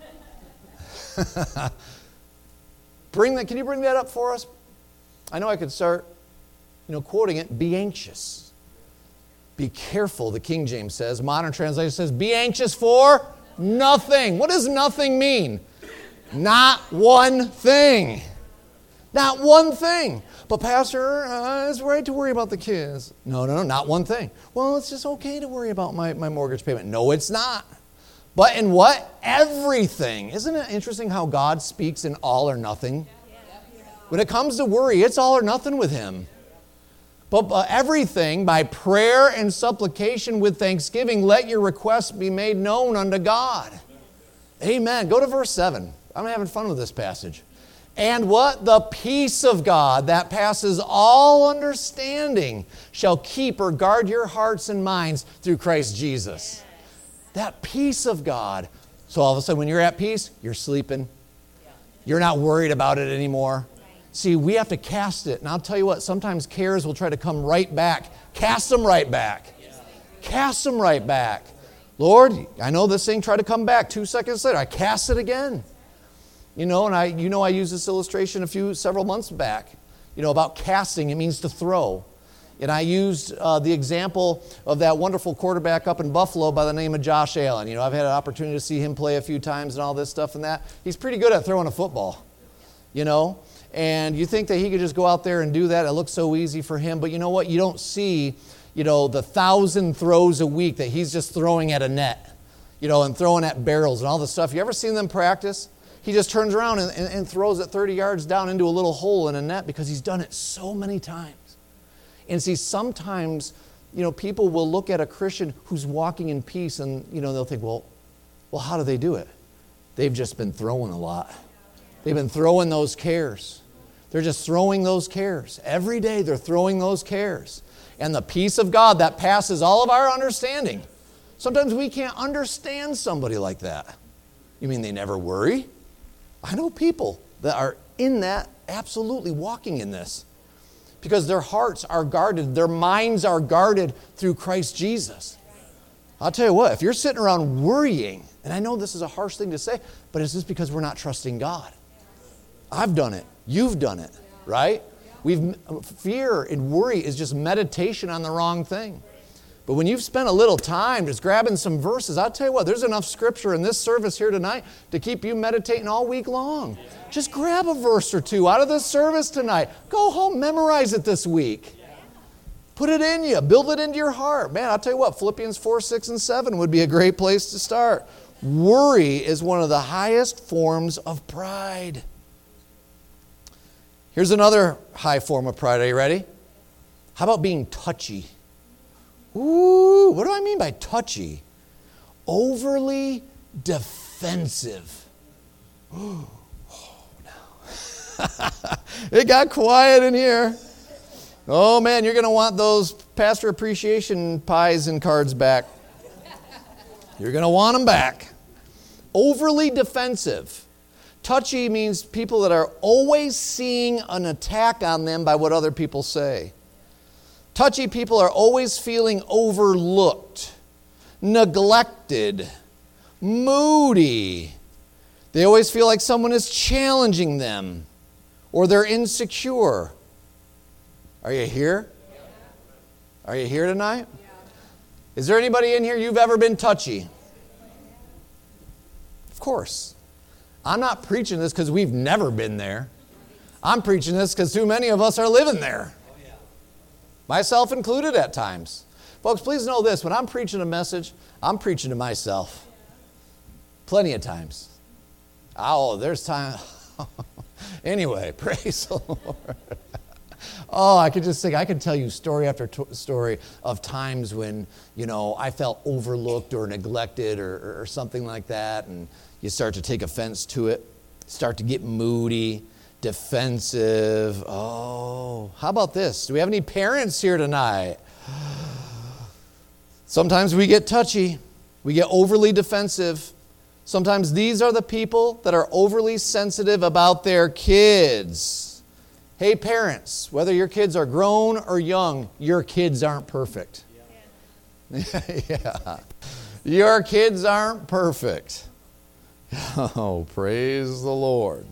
Can you bring that up for us? I know I could start, quoting it. Be anxious. Be careful, the King James says. Modern translation says, be anxious for nothing. What does nothing mean? Not one thing. Not one thing. But Pastor, it's right to worry about the kids. No, not one thing. Well, it's just okay to worry about my mortgage payment. No, it's not. But in what? Everything. Isn't it interesting how God speaks in all or nothing? When it comes to worry, it's all or nothing with him. But everything, by prayer and supplication with thanksgiving, let your requests be made known unto God. Amen. Go to verse 7. I'm having fun with this passage. And what? The peace of God that passes all understanding shall keep or guard your hearts and minds through Christ Jesus. That peace of God. So all of a sudden when you're at peace, you're sleeping. You're not worried about it anymore. See, we have to cast it. And I'll tell you what, sometimes cares will try to come right back. Cast them right back. Cast them right back. Lord, I know this thing tried to come back. 2 seconds later, I cast it again. And I used this illustration several months back, about casting. It means to throw. And I used the example of that wonderful quarterback up in Buffalo by the name of Josh Allen. I've had an opportunity to see him play a few times and all this stuff and that. He's pretty good at throwing a football, And you think that he could just go out there and do that. It looks so easy for him. But you know what? You don't see, the 1,000 throws a week that he's just throwing at a net, and throwing at barrels and all this stuff. You ever seen them practice? He just turns around and throws it 30 yards down into a little hole in a net because he's done it so many times. And see, sometimes, people will look at a Christian who's walking in peace and, they'll think, well, how do they do it? They've just been throwing a lot. They've been throwing those cares. They're just throwing those cares. Every day they're throwing those cares. And the peace of God that passes all of our understanding. Sometimes we can't understand somebody like that. You mean they never worry? I know people that are in that, absolutely walking in this. Because their hearts are guarded, their minds are guarded through Christ Jesus. I'll tell you what, if you're sitting around worrying, and I know this is a harsh thing to say, but it's just because we're not trusting God. I've done it. You've done it, right? Fear and worry is just meditation on the wrong thing. But when you've spent a little time just grabbing some verses, I'll tell you what, there's enough scripture in this service here tonight to keep you meditating all week long. Just grab a verse or two out of this service tonight. Go home, memorize it this week. Put it in you. Build it into your heart. Man, I'll tell you what, Philippians 4, 6, and 7 would be a great place to start. Worry is one of the highest forms of pride. Here's another high form of pride. Are you ready? How about being touchy? Ooh, what do I mean by touchy? Overly defensive. Oh, no. It got quiet in here. Oh, man, you're going to want those pastor appreciation pies and cards back. You're going to want them back. Overly defensive. Touchy means people that are always seeing an attack on them by what other people say. Touchy people are always feeling overlooked, neglected, moody. They always feel like someone is challenging them or they're insecure. Are you here? Are you here tonight? Is there anybody in here you've ever been touchy? Of course. I'm not preaching this because we've never been there. I'm preaching this because too many of us are living there. Myself included at times. Folks, please know this. When I'm preaching a message, I'm preaching to myself. Plenty of times. Oh, there's time. Anyway, praise the Lord. Oh, I could tell you story after story of times when, I felt overlooked or neglected or something like that, and you start to take offense to it, start to get moody, defensive. Oh, how about this? Do we have any parents here tonight? Sometimes we get touchy. We get overly defensive. Sometimes these are the people that are overly sensitive about their kids. Hey, parents, whether your kids are grown or young, your kids aren't perfect. Yeah. Your kids aren't perfect. Oh, praise the Lord.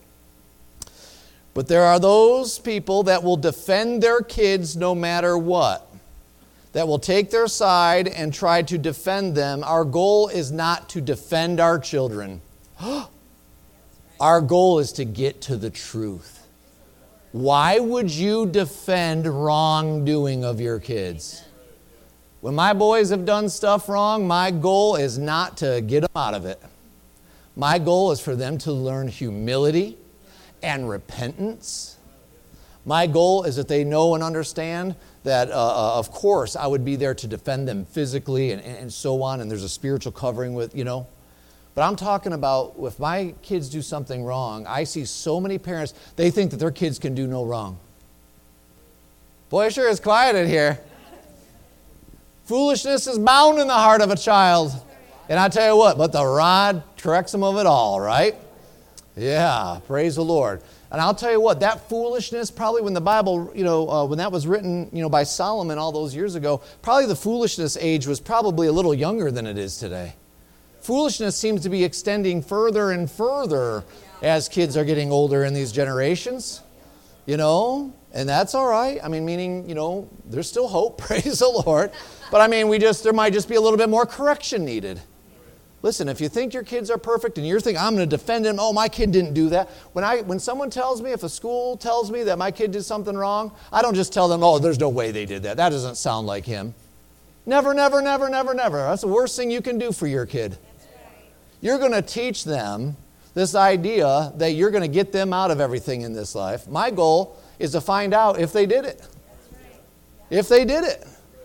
But there are those people that will defend their kids no matter what. That will take their side and try to defend them. Our goal is not to defend our children. Our goal is to get to the truth. Why would you defend wrongdoing of your kids? When my boys have done stuff wrong, my goal is not to get them out of it. My goal is for them to learn humility and repentance. My goal is that they know and understand that, of course, I would be there to defend them physically and so on, and there's a spiritual covering with, But I'm talking about if my kids do something wrong, I see so many parents, they think that their kids can do no wrong. Boy, it sure is quiet in here. Foolishness is bound in the heart of a child. And I tell you what, but the rod corrects them of it all, right? Yeah, praise the Lord. And I'll tell you what, that foolishness, probably when the Bible, when that was written, by Solomon all those years ago, probably the foolishness age was probably a little younger than it is today. Foolishness seems to be extending further and further as kids are getting older in these generations, and that's all right. I mean, meaning, there's still hope, praise the Lord. But I mean, there might just be a little bit more correction needed. Listen, if you think your kids are perfect and you're thinking, I'm going to defend him, oh, my kid didn't do that. When someone tells me, if a school tells me that my kid did something wrong, I don't just tell them, oh, there's no way they did that. That doesn't sound like him. Never, never, never, never, never. That's the worst thing you can do for your kid. You're going to teach them this idea that you're going to get them out of everything in this life. My goal is to find out if they did it. If they did it.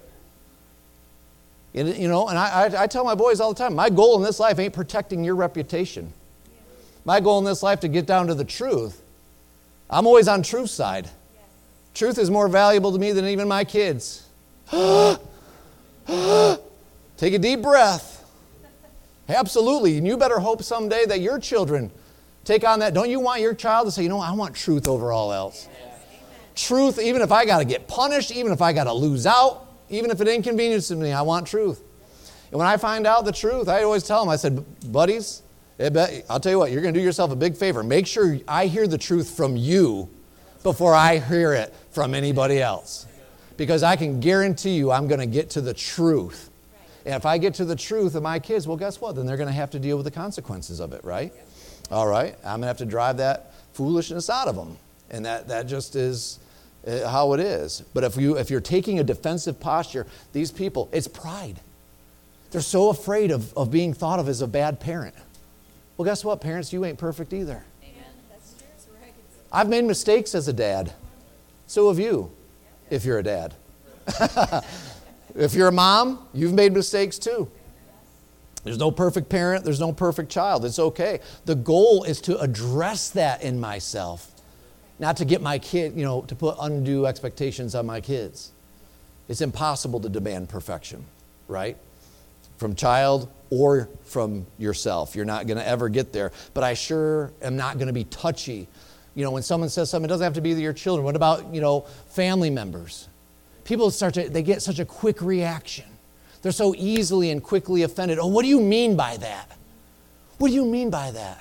And I tell my boys all the time, my goal in this life ain't protecting your reputation. My goal in this life to get down to the truth. I'm always on truth's side. Truth is more valuable to me than even my kids. Take a deep breath. Absolutely. And you better hope someday that your children take on that. Don't you want your child to say, I want truth over all else? Truth, even if I got to get punished, even if I got to lose out, even if it inconveniences me, I want truth. And when I find out the truth, I always tell them, I said, buddies, I'll tell you what, you're going to do yourself a big favor. Make sure I hear the truth from you before I hear it from anybody else. Because I can guarantee you I'm going to get to the truth. And if I get to the truth of my kids, well, guess what? Then they're going to have to deal with the consequences of it, right? All right. I'm going to have to drive that foolishness out of them. And that just is how it is. But if you're taking a defensive posture, these people, it's pride. They're so afraid of being thought of as a bad parent. Well, guess what, parents? You ain't perfect either. Amen. That's true. Right. I've made mistakes as a dad. So have you, if you're a dad. If you're a mom, you've made mistakes too. There's no perfect parent. There's no perfect child. It's okay. The goal is to address that in myself. Not to get my kid, to put undue expectations on my kids. It's impossible to demand perfection, right? From child or from yourself. You're not going to ever get there. But I sure am not going to be touchy. When someone says something, it doesn't have to be your children. What about, family members? People they get such a quick reaction. They're so easily and quickly offended. Oh, what do you mean by that? What do you mean by that?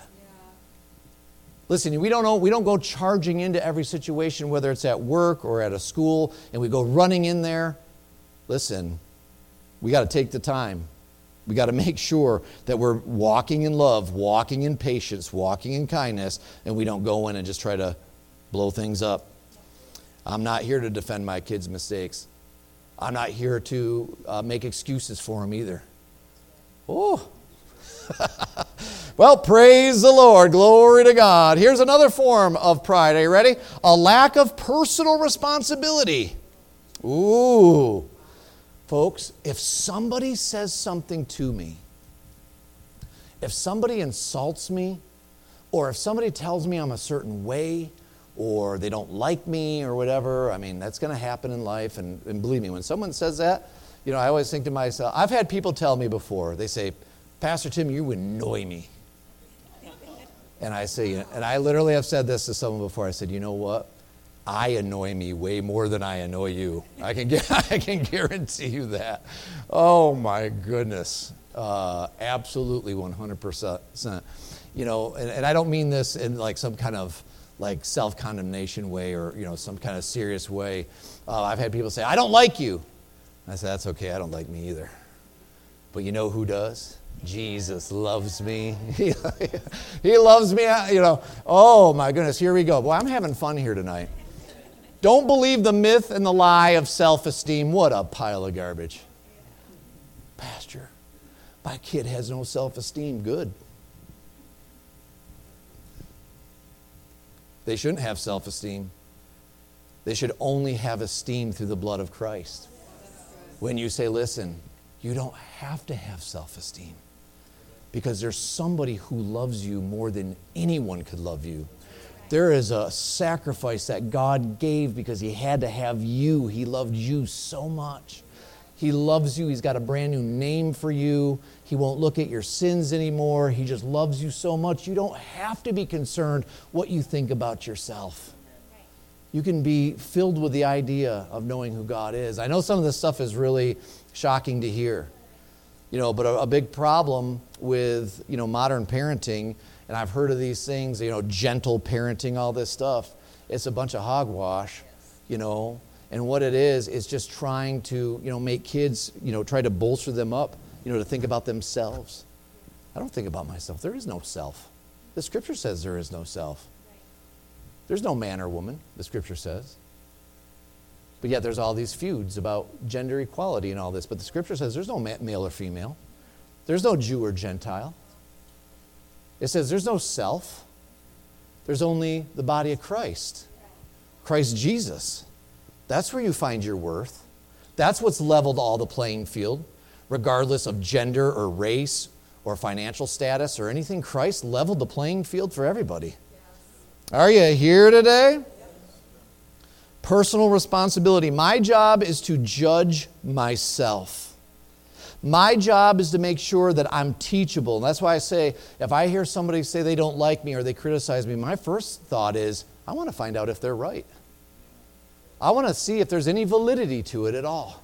Listen, we don't go charging into every situation, whether it's at work or at a school, and we go running in there. Listen, we got to take the time. We got to make sure that we're walking in love, walking in patience, walking in kindness, and we don't go in and just try to blow things up. I'm not here to defend my kids' mistakes. I'm not here to make excuses for them either. Oh. Well, praise the Lord. Glory to God. Here's another form of pride. Are you ready? A lack of personal responsibility. Ooh. Folks, if somebody says something to me, if somebody insults me, or if somebody tells me I'm a certain way, or they don't like me or whatever, that's going to happen in life. And believe me, when someone says that, I always think to myself, I've had people tell me before, they say, Pastor Tim, you annoy me. And I say, and I literally have said this to someone before. I said, you know what? I annoy me way more than I annoy you. I can guarantee you that. Oh my goodness. Absolutely 100%. And I don't mean this in like some kind of like self-condemnation way or, some kind of serious way. I've had people say, I don't like you. I said, that's okay. I don't like me either. But you know who does? Jesus loves me. He loves me. Oh my goodness, here we go. Boy, I'm having fun here tonight. Don't believe the myth and the lie of self-esteem. What a pile of garbage. Pastor, my kid has no self-esteem. Good. They shouldn't have self-esteem. They should only have esteem through the blood of Christ. When you say, listen, you don't have to have self-esteem because there's somebody who loves you more than anyone could love you. There is a sacrifice that God gave because He had to have you. He loved you so much. He loves you. He's got a brand new name for you. He won't look at your sins anymore. He just loves you so much. You don't have to be concerned what you think about yourself. You can be filled with the idea of knowing who God is. I know some of this stuff is really shocking to hear, but a big problem with, modern parenting, and I've heard of these things, gentle parenting, all this stuff. It's a bunch of hogwash, and what it is just trying to, make kids, try to bolster them up, to think about themselves. I don't think about myself. There is no self. The Scripture says there is no self. There's no man or woman, the Scripture says. But yet there's all these feuds about gender equality and all this. But the Scripture says there's no male or female. There's no Jew or Gentile. It says there's no self. There's only the body of Christ. Christ Jesus. That's where you find your worth. That's what's leveled all the playing field, regardless of gender or race or financial status or anything. Christ leveled the playing field for everybody. Are you here today? Personal responsibility. My job is to judge myself. My job is to make sure that I'm teachable. And that's why I say, if I hear somebody say they don't like me or they criticize me, my first thought is, I want to find out if they're right. I want to see if there's any validity to it at all.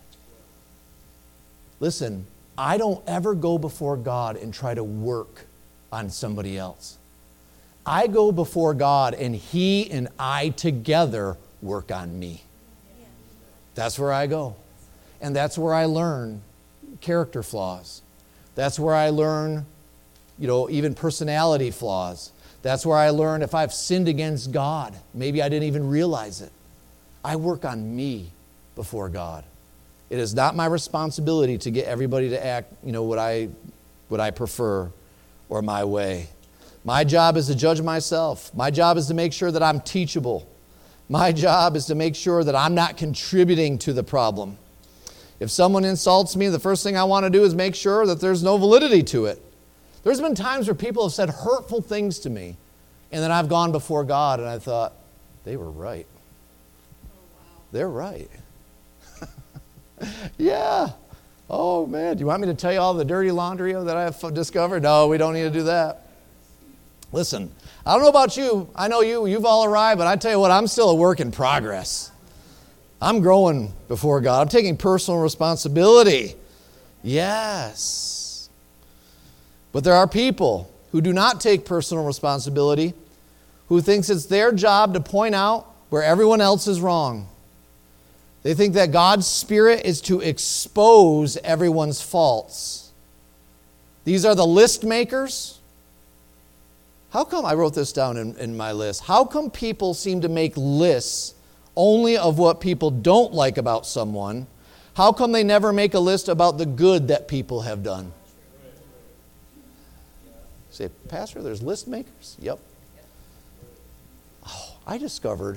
Listen, I don't ever go before God and try to work on somebody else. I go before God and He and I together work on me. That's where I go. And that's where I learn character flaws. That's where I learn, even personality flaws. That's where I learn if I've sinned against God. Maybe I didn't even realize it. I work on me before God. It is not my responsibility to get everybody to act, what I prefer or my way. My job is to judge myself. My job is to make sure that I'm teachable. My job is to make sure that I'm not contributing to the problem. If someone insults me, the first thing I want to do is make sure that there's no validity to it. There's been times where people have said hurtful things to me, and then I've gone before God and I thought, they were right. They're right. Yeah. Oh, man, do you want me to tell you all the dirty laundry that I've discovered? No, we don't need to do that. Listen, I don't know about you. I know you've all arrived, but I tell you what, I'm still a work in progress. I'm growing before God. I'm taking personal responsibility. Yes. But there are people who do not take personal responsibility, who thinks it's their job to point out where everyone else is wrong. They think that God's Spirit is to expose everyone's faults. These are the list makers. How come, I wrote this down in my list, how come people seem to make lists only of what people don't like about someone? How come they never make a list about the good that people have done? Say, Pastor, there's list makers? Yep. Oh, I discovered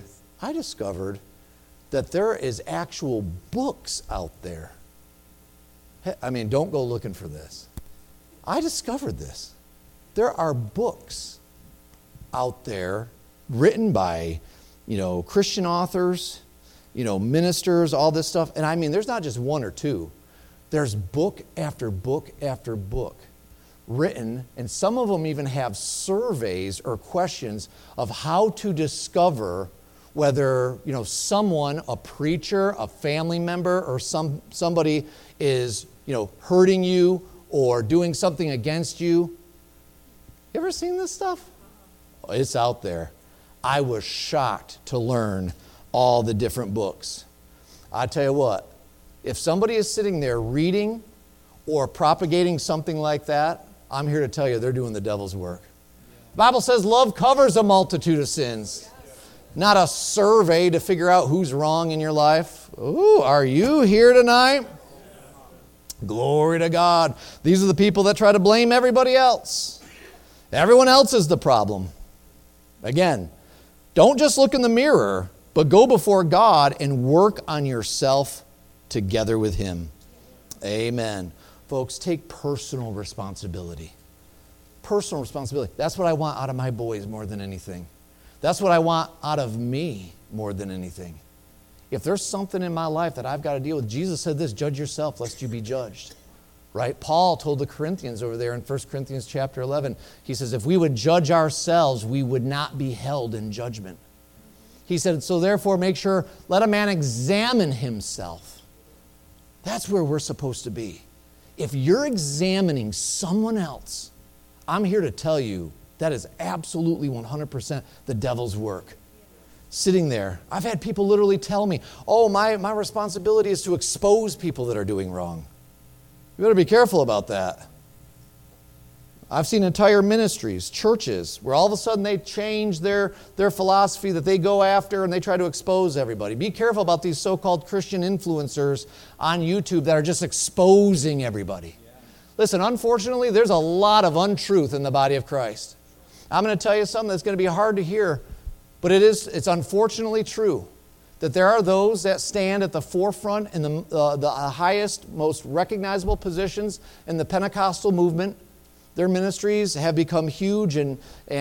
that there is actual books out there. I mean, don't go looking for this. I discovered this. There are books out there written by, Christian authors, ministers, all this stuff. And I mean, there's not just one or two. There's book after book after book written, and some of them even have surveys or questions of how to discover whether, someone, a preacher, a family member, or somebody is, hurting you or doing something against you. You ever seen this stuff? It's out there. I was shocked to learn all the different books. I tell you what, if somebody is sitting there reading or propagating something like that, I'm here to tell you they're doing the devil's work. The Bible says love covers a multitude of sins. Not a survey to figure out who's wrong in your life. Ooh, are you here tonight? Glory to God. These are the people that try to blame everybody else. Everyone else is the problem. Again, don't just look in the mirror, but go before God and work on yourself together with Him. Amen. Folks, take personal responsibility. Personal responsibility. That's what I want out of my boys more than anything. That's what I want out of me more than anything. If there's something in my life that I've got to deal with, Jesus said this, judge yourself lest you be judged. Right? Paul told the Corinthians over there in 1 Corinthians chapter 11, he says, if we would judge ourselves, we would not be held in judgment. He said, so therefore make sure, let a man examine himself. That's where we're supposed to be. If you're examining someone else, I'm here to tell you that is absolutely 100% the devil's work. Sitting there, I've had people literally tell me, oh, my responsibility is to expose people that are doing wrong. You better be careful about that. I've seen entire ministries, churches, where all of a sudden they change their philosophy that they go after and they try to expose everybody. Be careful about these so-called Christian influencers on YouTube that are just exposing everybody. Listen, unfortunately, there's a lot of untruth in the body of Christ. I'm going to tell you something that's going to be hard to hear, but it's unfortunately true that there are those that stand at the forefront in the highest, most recognizable positions in the Pentecostal movement. Their ministries have become huge, and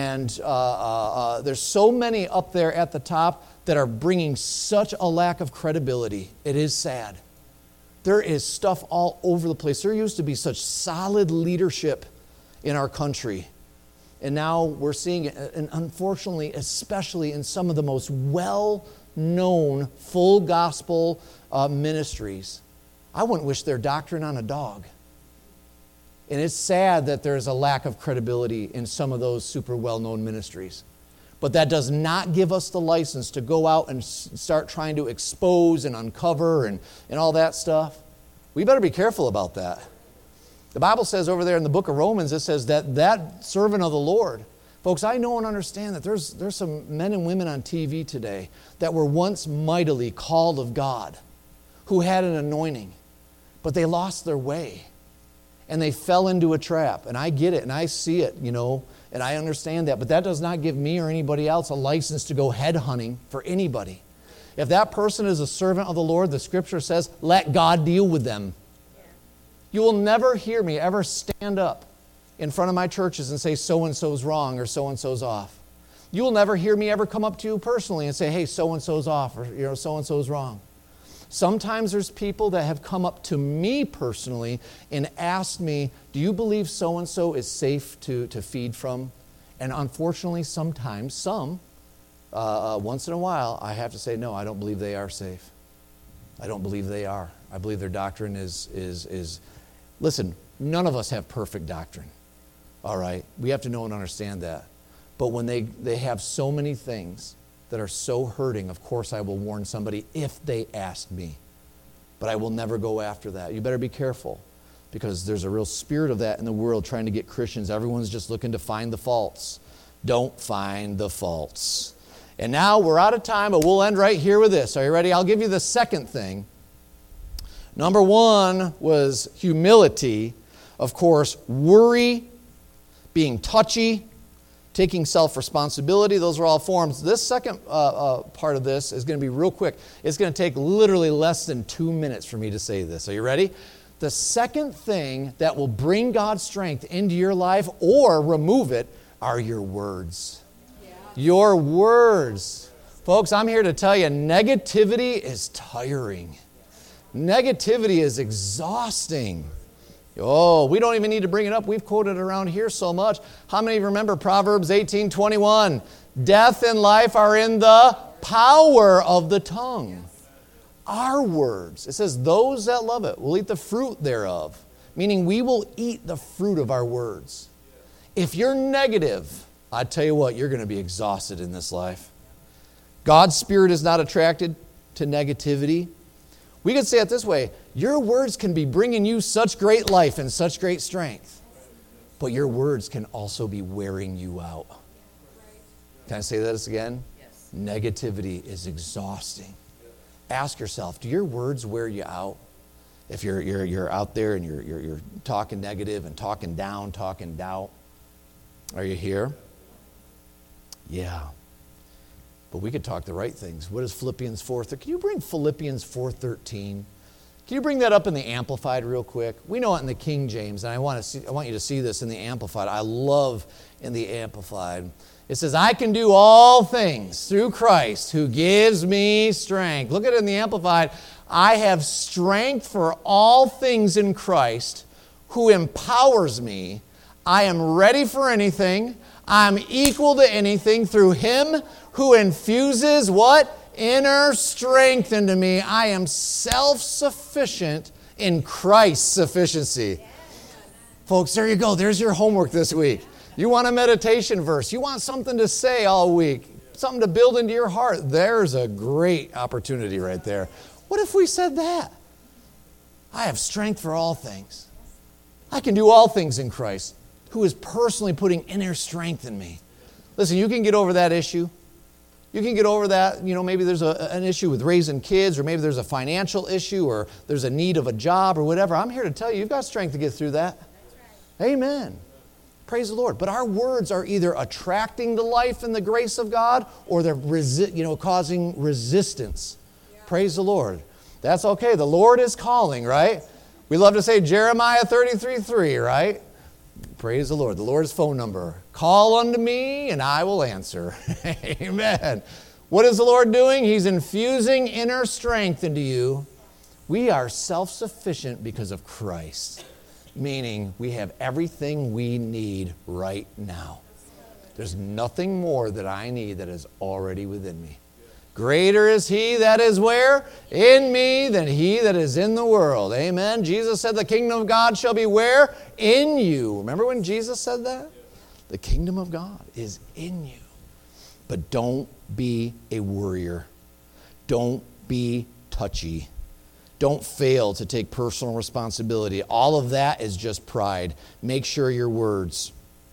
there's so many up there at the top that are bringing such a lack of credibility. It is sad. There is stuff all over the place. There used to be such solid leadership in our country. And now we're seeing it, and unfortunately, especially in some of the most well-known full gospel ministries. I wouldn't wish their doctrine on a dog. And it's sad that there's a lack of credibility in some of those super well-known ministries. But that does not give us the license to go out and start trying to expose and uncover and all that stuff. We better be careful about that. The Bible says over there in the book of Romans, it says that servant of the Lord. Folks, I know and understand that there's some men and women on TV today that were once mightily called of God, who had an anointing, but they lost their way. And they fell into a trap. And I get it, and I see it, and I understand that. But that does not give me or anybody else a license to go head hunting for anybody. If that person is a servant of the Lord, the Scripture says, let God deal with them. Yeah. You will never hear me ever stand up in front of my churches and say so-and-so's wrong or so-and-so's off. You will never hear me ever come up to you personally and say, hey, so-and-so's off or so-and-so's wrong. Sometimes there's people that have come up to me personally and asked me, do you believe so-and-so is safe to feed from? And unfortunately, sometimes, once in a while, I have to say, no, I don't believe they are safe. I don't believe they are. I believe their doctrine is listen, none of us have perfect doctrine. All right? We have to know and understand that. But when they have so many things that are so hurting, of course I will warn somebody if they ask me. But I will never go after that. You better be careful, because there's a real spirit of that in the world trying to get Christians. Everyone's just looking to find the faults. Don't find the faults. And now we're out of time, but we'll end right here with this. Are you ready? I'll give you the second thing. Number one was humility. Of course, worry, being touchy, taking self-responsibility. Those are all forms. This second part of this is going to be real quick. It's going to take literally less than 2 minutes for me to say this. Are you ready? The second thing that will bring God's strength into your life or remove it are your words. Yeah. Your words. Folks, I'm here to tell you, negativity is tiring. Negativity is exhausting. Oh, we don't even need to bring it up. We've quoted it around here so much. How many remember Proverbs 18:21? Death and life are in the power of the tongue. Our words. It says, those that love it will eat the fruit thereof. Meaning we will eat the fruit of our words. If you're negative, I tell you what, you're going to be exhausted in this life. God's Spirit is not attracted to negativity. We could say it this way, your words can be bringing you such great life and such great strength, but your words can also be wearing you out. Can I say this again? Yes. Negativity is exhausting. Ask yourself, do your words wear you out? If you're out there and you're talking negative and talking down, talking doubt, are you here? Yeah. But we could talk the right things. What is Philippians 4:13? Can you bring Philippians 4:13? Can you bring that up in the Amplified real quick? We know it in the King James, and I want you to see this in the Amplified. I love in the Amplified. It says, I can do all things through Christ who gives me strength. Look at it in the Amplified. I have strength for all things in Christ who empowers me. I am ready for anything. I'm equal to anything through Him who infuses what? Inner strength into me. I am self-sufficient in Christ's sufficiency. Folks, there you go. There's your homework this week. You want a meditation verse. You want something to say all week. Something to build into your heart. There's a great opportunity right there. What if we said that? I have strength for all things. I can do all things in Christ, who is personally putting inner strength in me. Listen, you can get over that issue. You can get over that. Maybe there's an issue with raising kids, or maybe there's a financial issue, or there's a need of a job, or whatever. I'm here to tell you, you've got strength to get through that. Right. Amen. Praise the Lord. But our words are either attracting to life in the grace of God, or they're causing resistance. Yeah. Praise the Lord. That's okay. The Lord is calling, right? We love to say Jeremiah 33:3, right? Praise the Lord. The Lord's phone number. Call unto me and I will answer. Amen. What is the Lord doing? He's infusing inner strength into you. We are self-sufficient because of Christ. Meaning we have everything we need right now. There's nothing more that I need that is already within me. Greater is He that is where? In me than he that is in the world. Amen. Jesus said the kingdom of God shall be where? In you. Remember when Jesus said that? The kingdom of God is in you. But don't be a worrier. Don't be touchy. Don't fail to take personal responsibility. All of that is just pride. Make sure your words.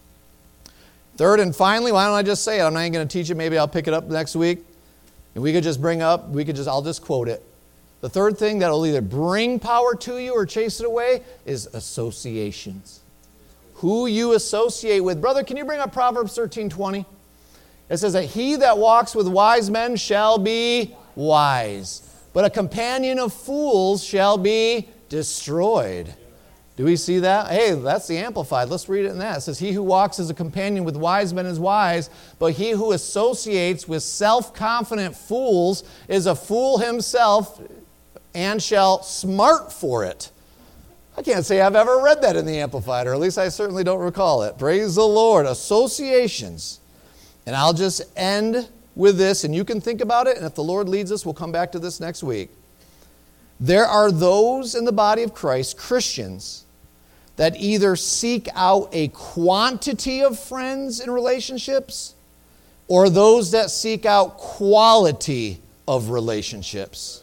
Third and finally, why don't I just say it? I'm not even going to teach it. Maybe I'll pick it up next week. And we could just I'll just quote it. The third thing that will either bring power to you or chase it away is associations. Who you associate with. Brother, can you bring up Proverbs 13:20? It says that he that walks with wise men shall be wise, but a companion of fools shall be destroyed. Do we see that? Hey, that's the Amplified. Let's read it in that. It says, he who walks as a companion with wise men is wise, but he who associates with self-confident fools is a fool himself and shall smart for it. I can't say I've ever read that in the Amplified, or at least I certainly don't recall it. Praise the Lord. Associations. And I'll just end with this, and you can think about it, and if the Lord leads us, we'll come back to this next week. There are those in the body of Christ, Christians, that either seek out a quantity of friends and relationships, or those that seek out quality of relationships.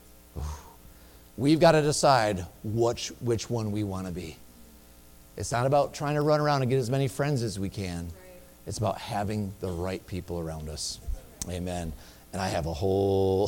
We've got to decide which one we want to be. It's not about trying to run around and get as many friends as we can. It's about having the right people around us. Amen. And I have a whole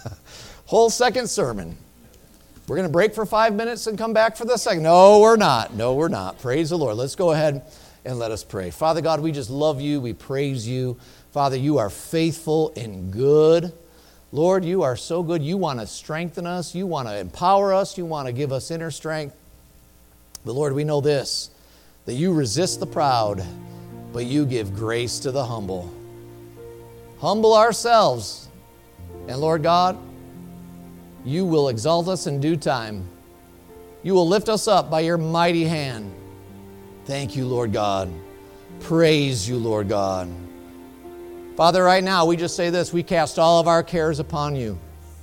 second sermon. We're going to break for 5 minutes and come back for the second. No, we're not. No, we're not. Praise the Lord. Let's go ahead and let us pray. Father God, we just love you. We praise you. Father, you are faithful and good. Lord, you are so good. You want to strengthen us. You want to empower us. You want to give us inner strength. But Lord, we know this, that you resist the proud, but you give grace to the humble. Humble ourselves. And Lord God, you will exalt us in due time. You will lift us up by your mighty hand. Thank you, Lord God. Praise you, Lord God. Father, right now, we just say this. We cast all of our cares upon you.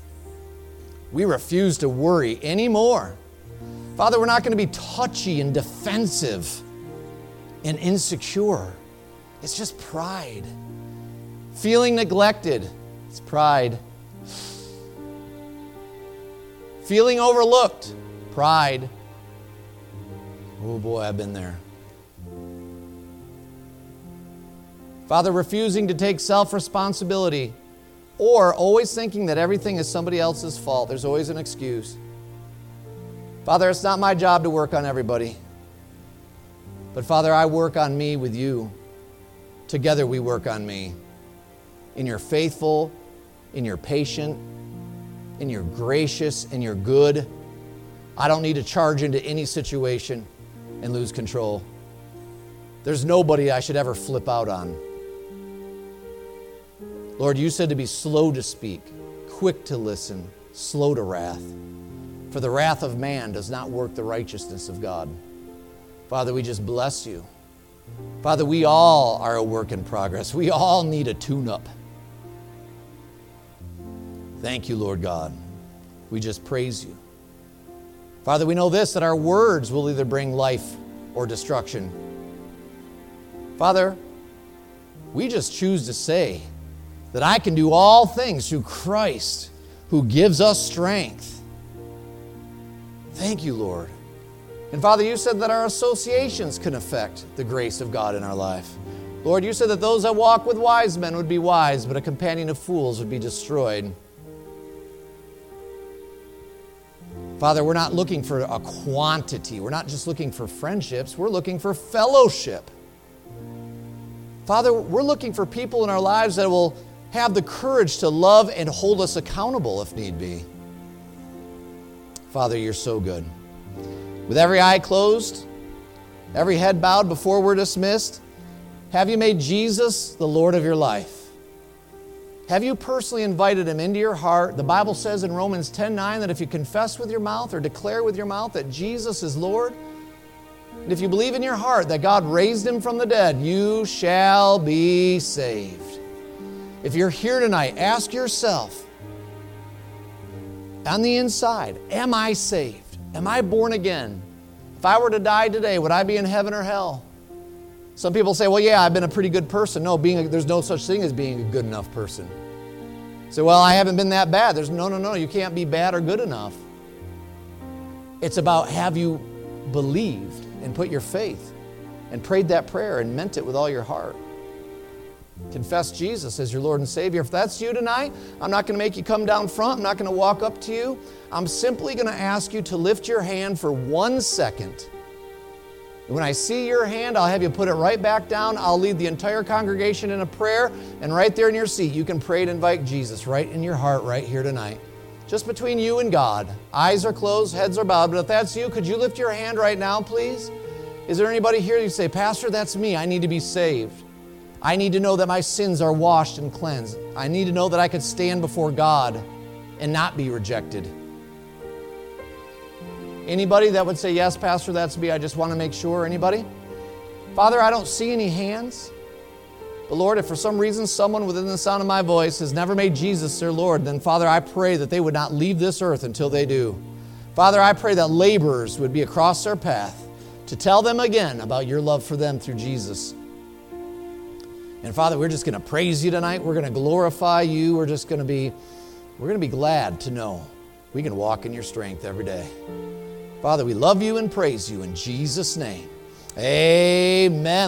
We refuse to worry anymore. Father, we're not going to be touchy and defensive and insecure. It's just pride. Feeling neglected. It's pride. Feeling overlooked. Pride. Oh boy, I've been there. Father, refusing to take self-responsibility, or always thinking that everything is somebody else's fault. There's always an excuse. Father, it's not my job to work on everybody. But Father, I work on me with you. Together we work on me. In your faithful, in your patient, in your gracious, in your good. I don't need to charge into any situation and lose control. There's nobody I should ever flip out on. Lord, you said to be slow to speak, quick to listen, slow to wrath. For the wrath of man does not work the righteousness of God. Father, we just bless you. Father, we all are a work in progress. We all need a tune-up. Thank you, Lord God. We just praise you. Father, we know this, that our words will either bring life or destruction. Father, we just choose to say that I can do all things through Christ who gives us strength. Thank you, Lord. And Father, you said that our associations can affect the grace of God in our life. Lord, you said that those that walk with wise men would be wise, but a companion of fools would be destroyed. Father, we're not looking for a quantity. We're not just looking for friendships. We're looking for fellowship. Father, we're looking for people in our lives that will have the courage to love and hold us accountable if need be. Father, you're so good. With every eye closed, every head bowed before we're dismissed, have you made Jesus the Lord of your life? Have you personally invited him into your heart? The Bible says in Romans 10:9 that if you confess with your mouth or declare with your mouth that Jesus is Lord, and if you believe in your heart that God raised him from the dead, you shall be saved. If you're here tonight, ask yourself, on the inside, am I saved? Am I born again? If I were to die today, would I be in heaven or hell? Some people say, well, yeah, I've been a pretty good person. No, there's no such thing as being a good enough person. Say, well, I haven't been that bad. No, you can't be bad or good enough. It's about, have you believed and put your faith and prayed that prayer and meant it with all your heart? Confess Jesus as your Lord and Savior. If that's you tonight, I'm not going to make you come down front. I'm not going to walk up to you. I'm simply going to ask you to lift your hand for 1 second. When I see your hand, I'll have you put it right back down. I'll lead the entire congregation in a prayer, and right there in your seat, you can pray and invite Jesus right in your heart right here tonight. Just between you and God. Eyes are closed, heads are bowed, but if that's you, could you lift your hand right now, please? Is there anybody here you say, Pastor, that's me. I need to be saved. I need to know that my sins are washed and cleansed. I need to know that I could stand before God and not be rejected. Anybody that would say, yes, Pastor, that's me. I just want to make sure. Anybody? Father, I don't see any hands. But Lord, if for some reason someone within the sound of my voice has never made Jesus their Lord, then Father, I pray that they would not leave this earth until they do. Father, I pray that laborers would be across their path to tell them again about your love for them through Jesus. And Father, we're just going to praise you tonight. We're going to glorify you. We're going to be glad to know we can walk in your strength every day. Father, we love you and praise you in Jesus' name. Amen.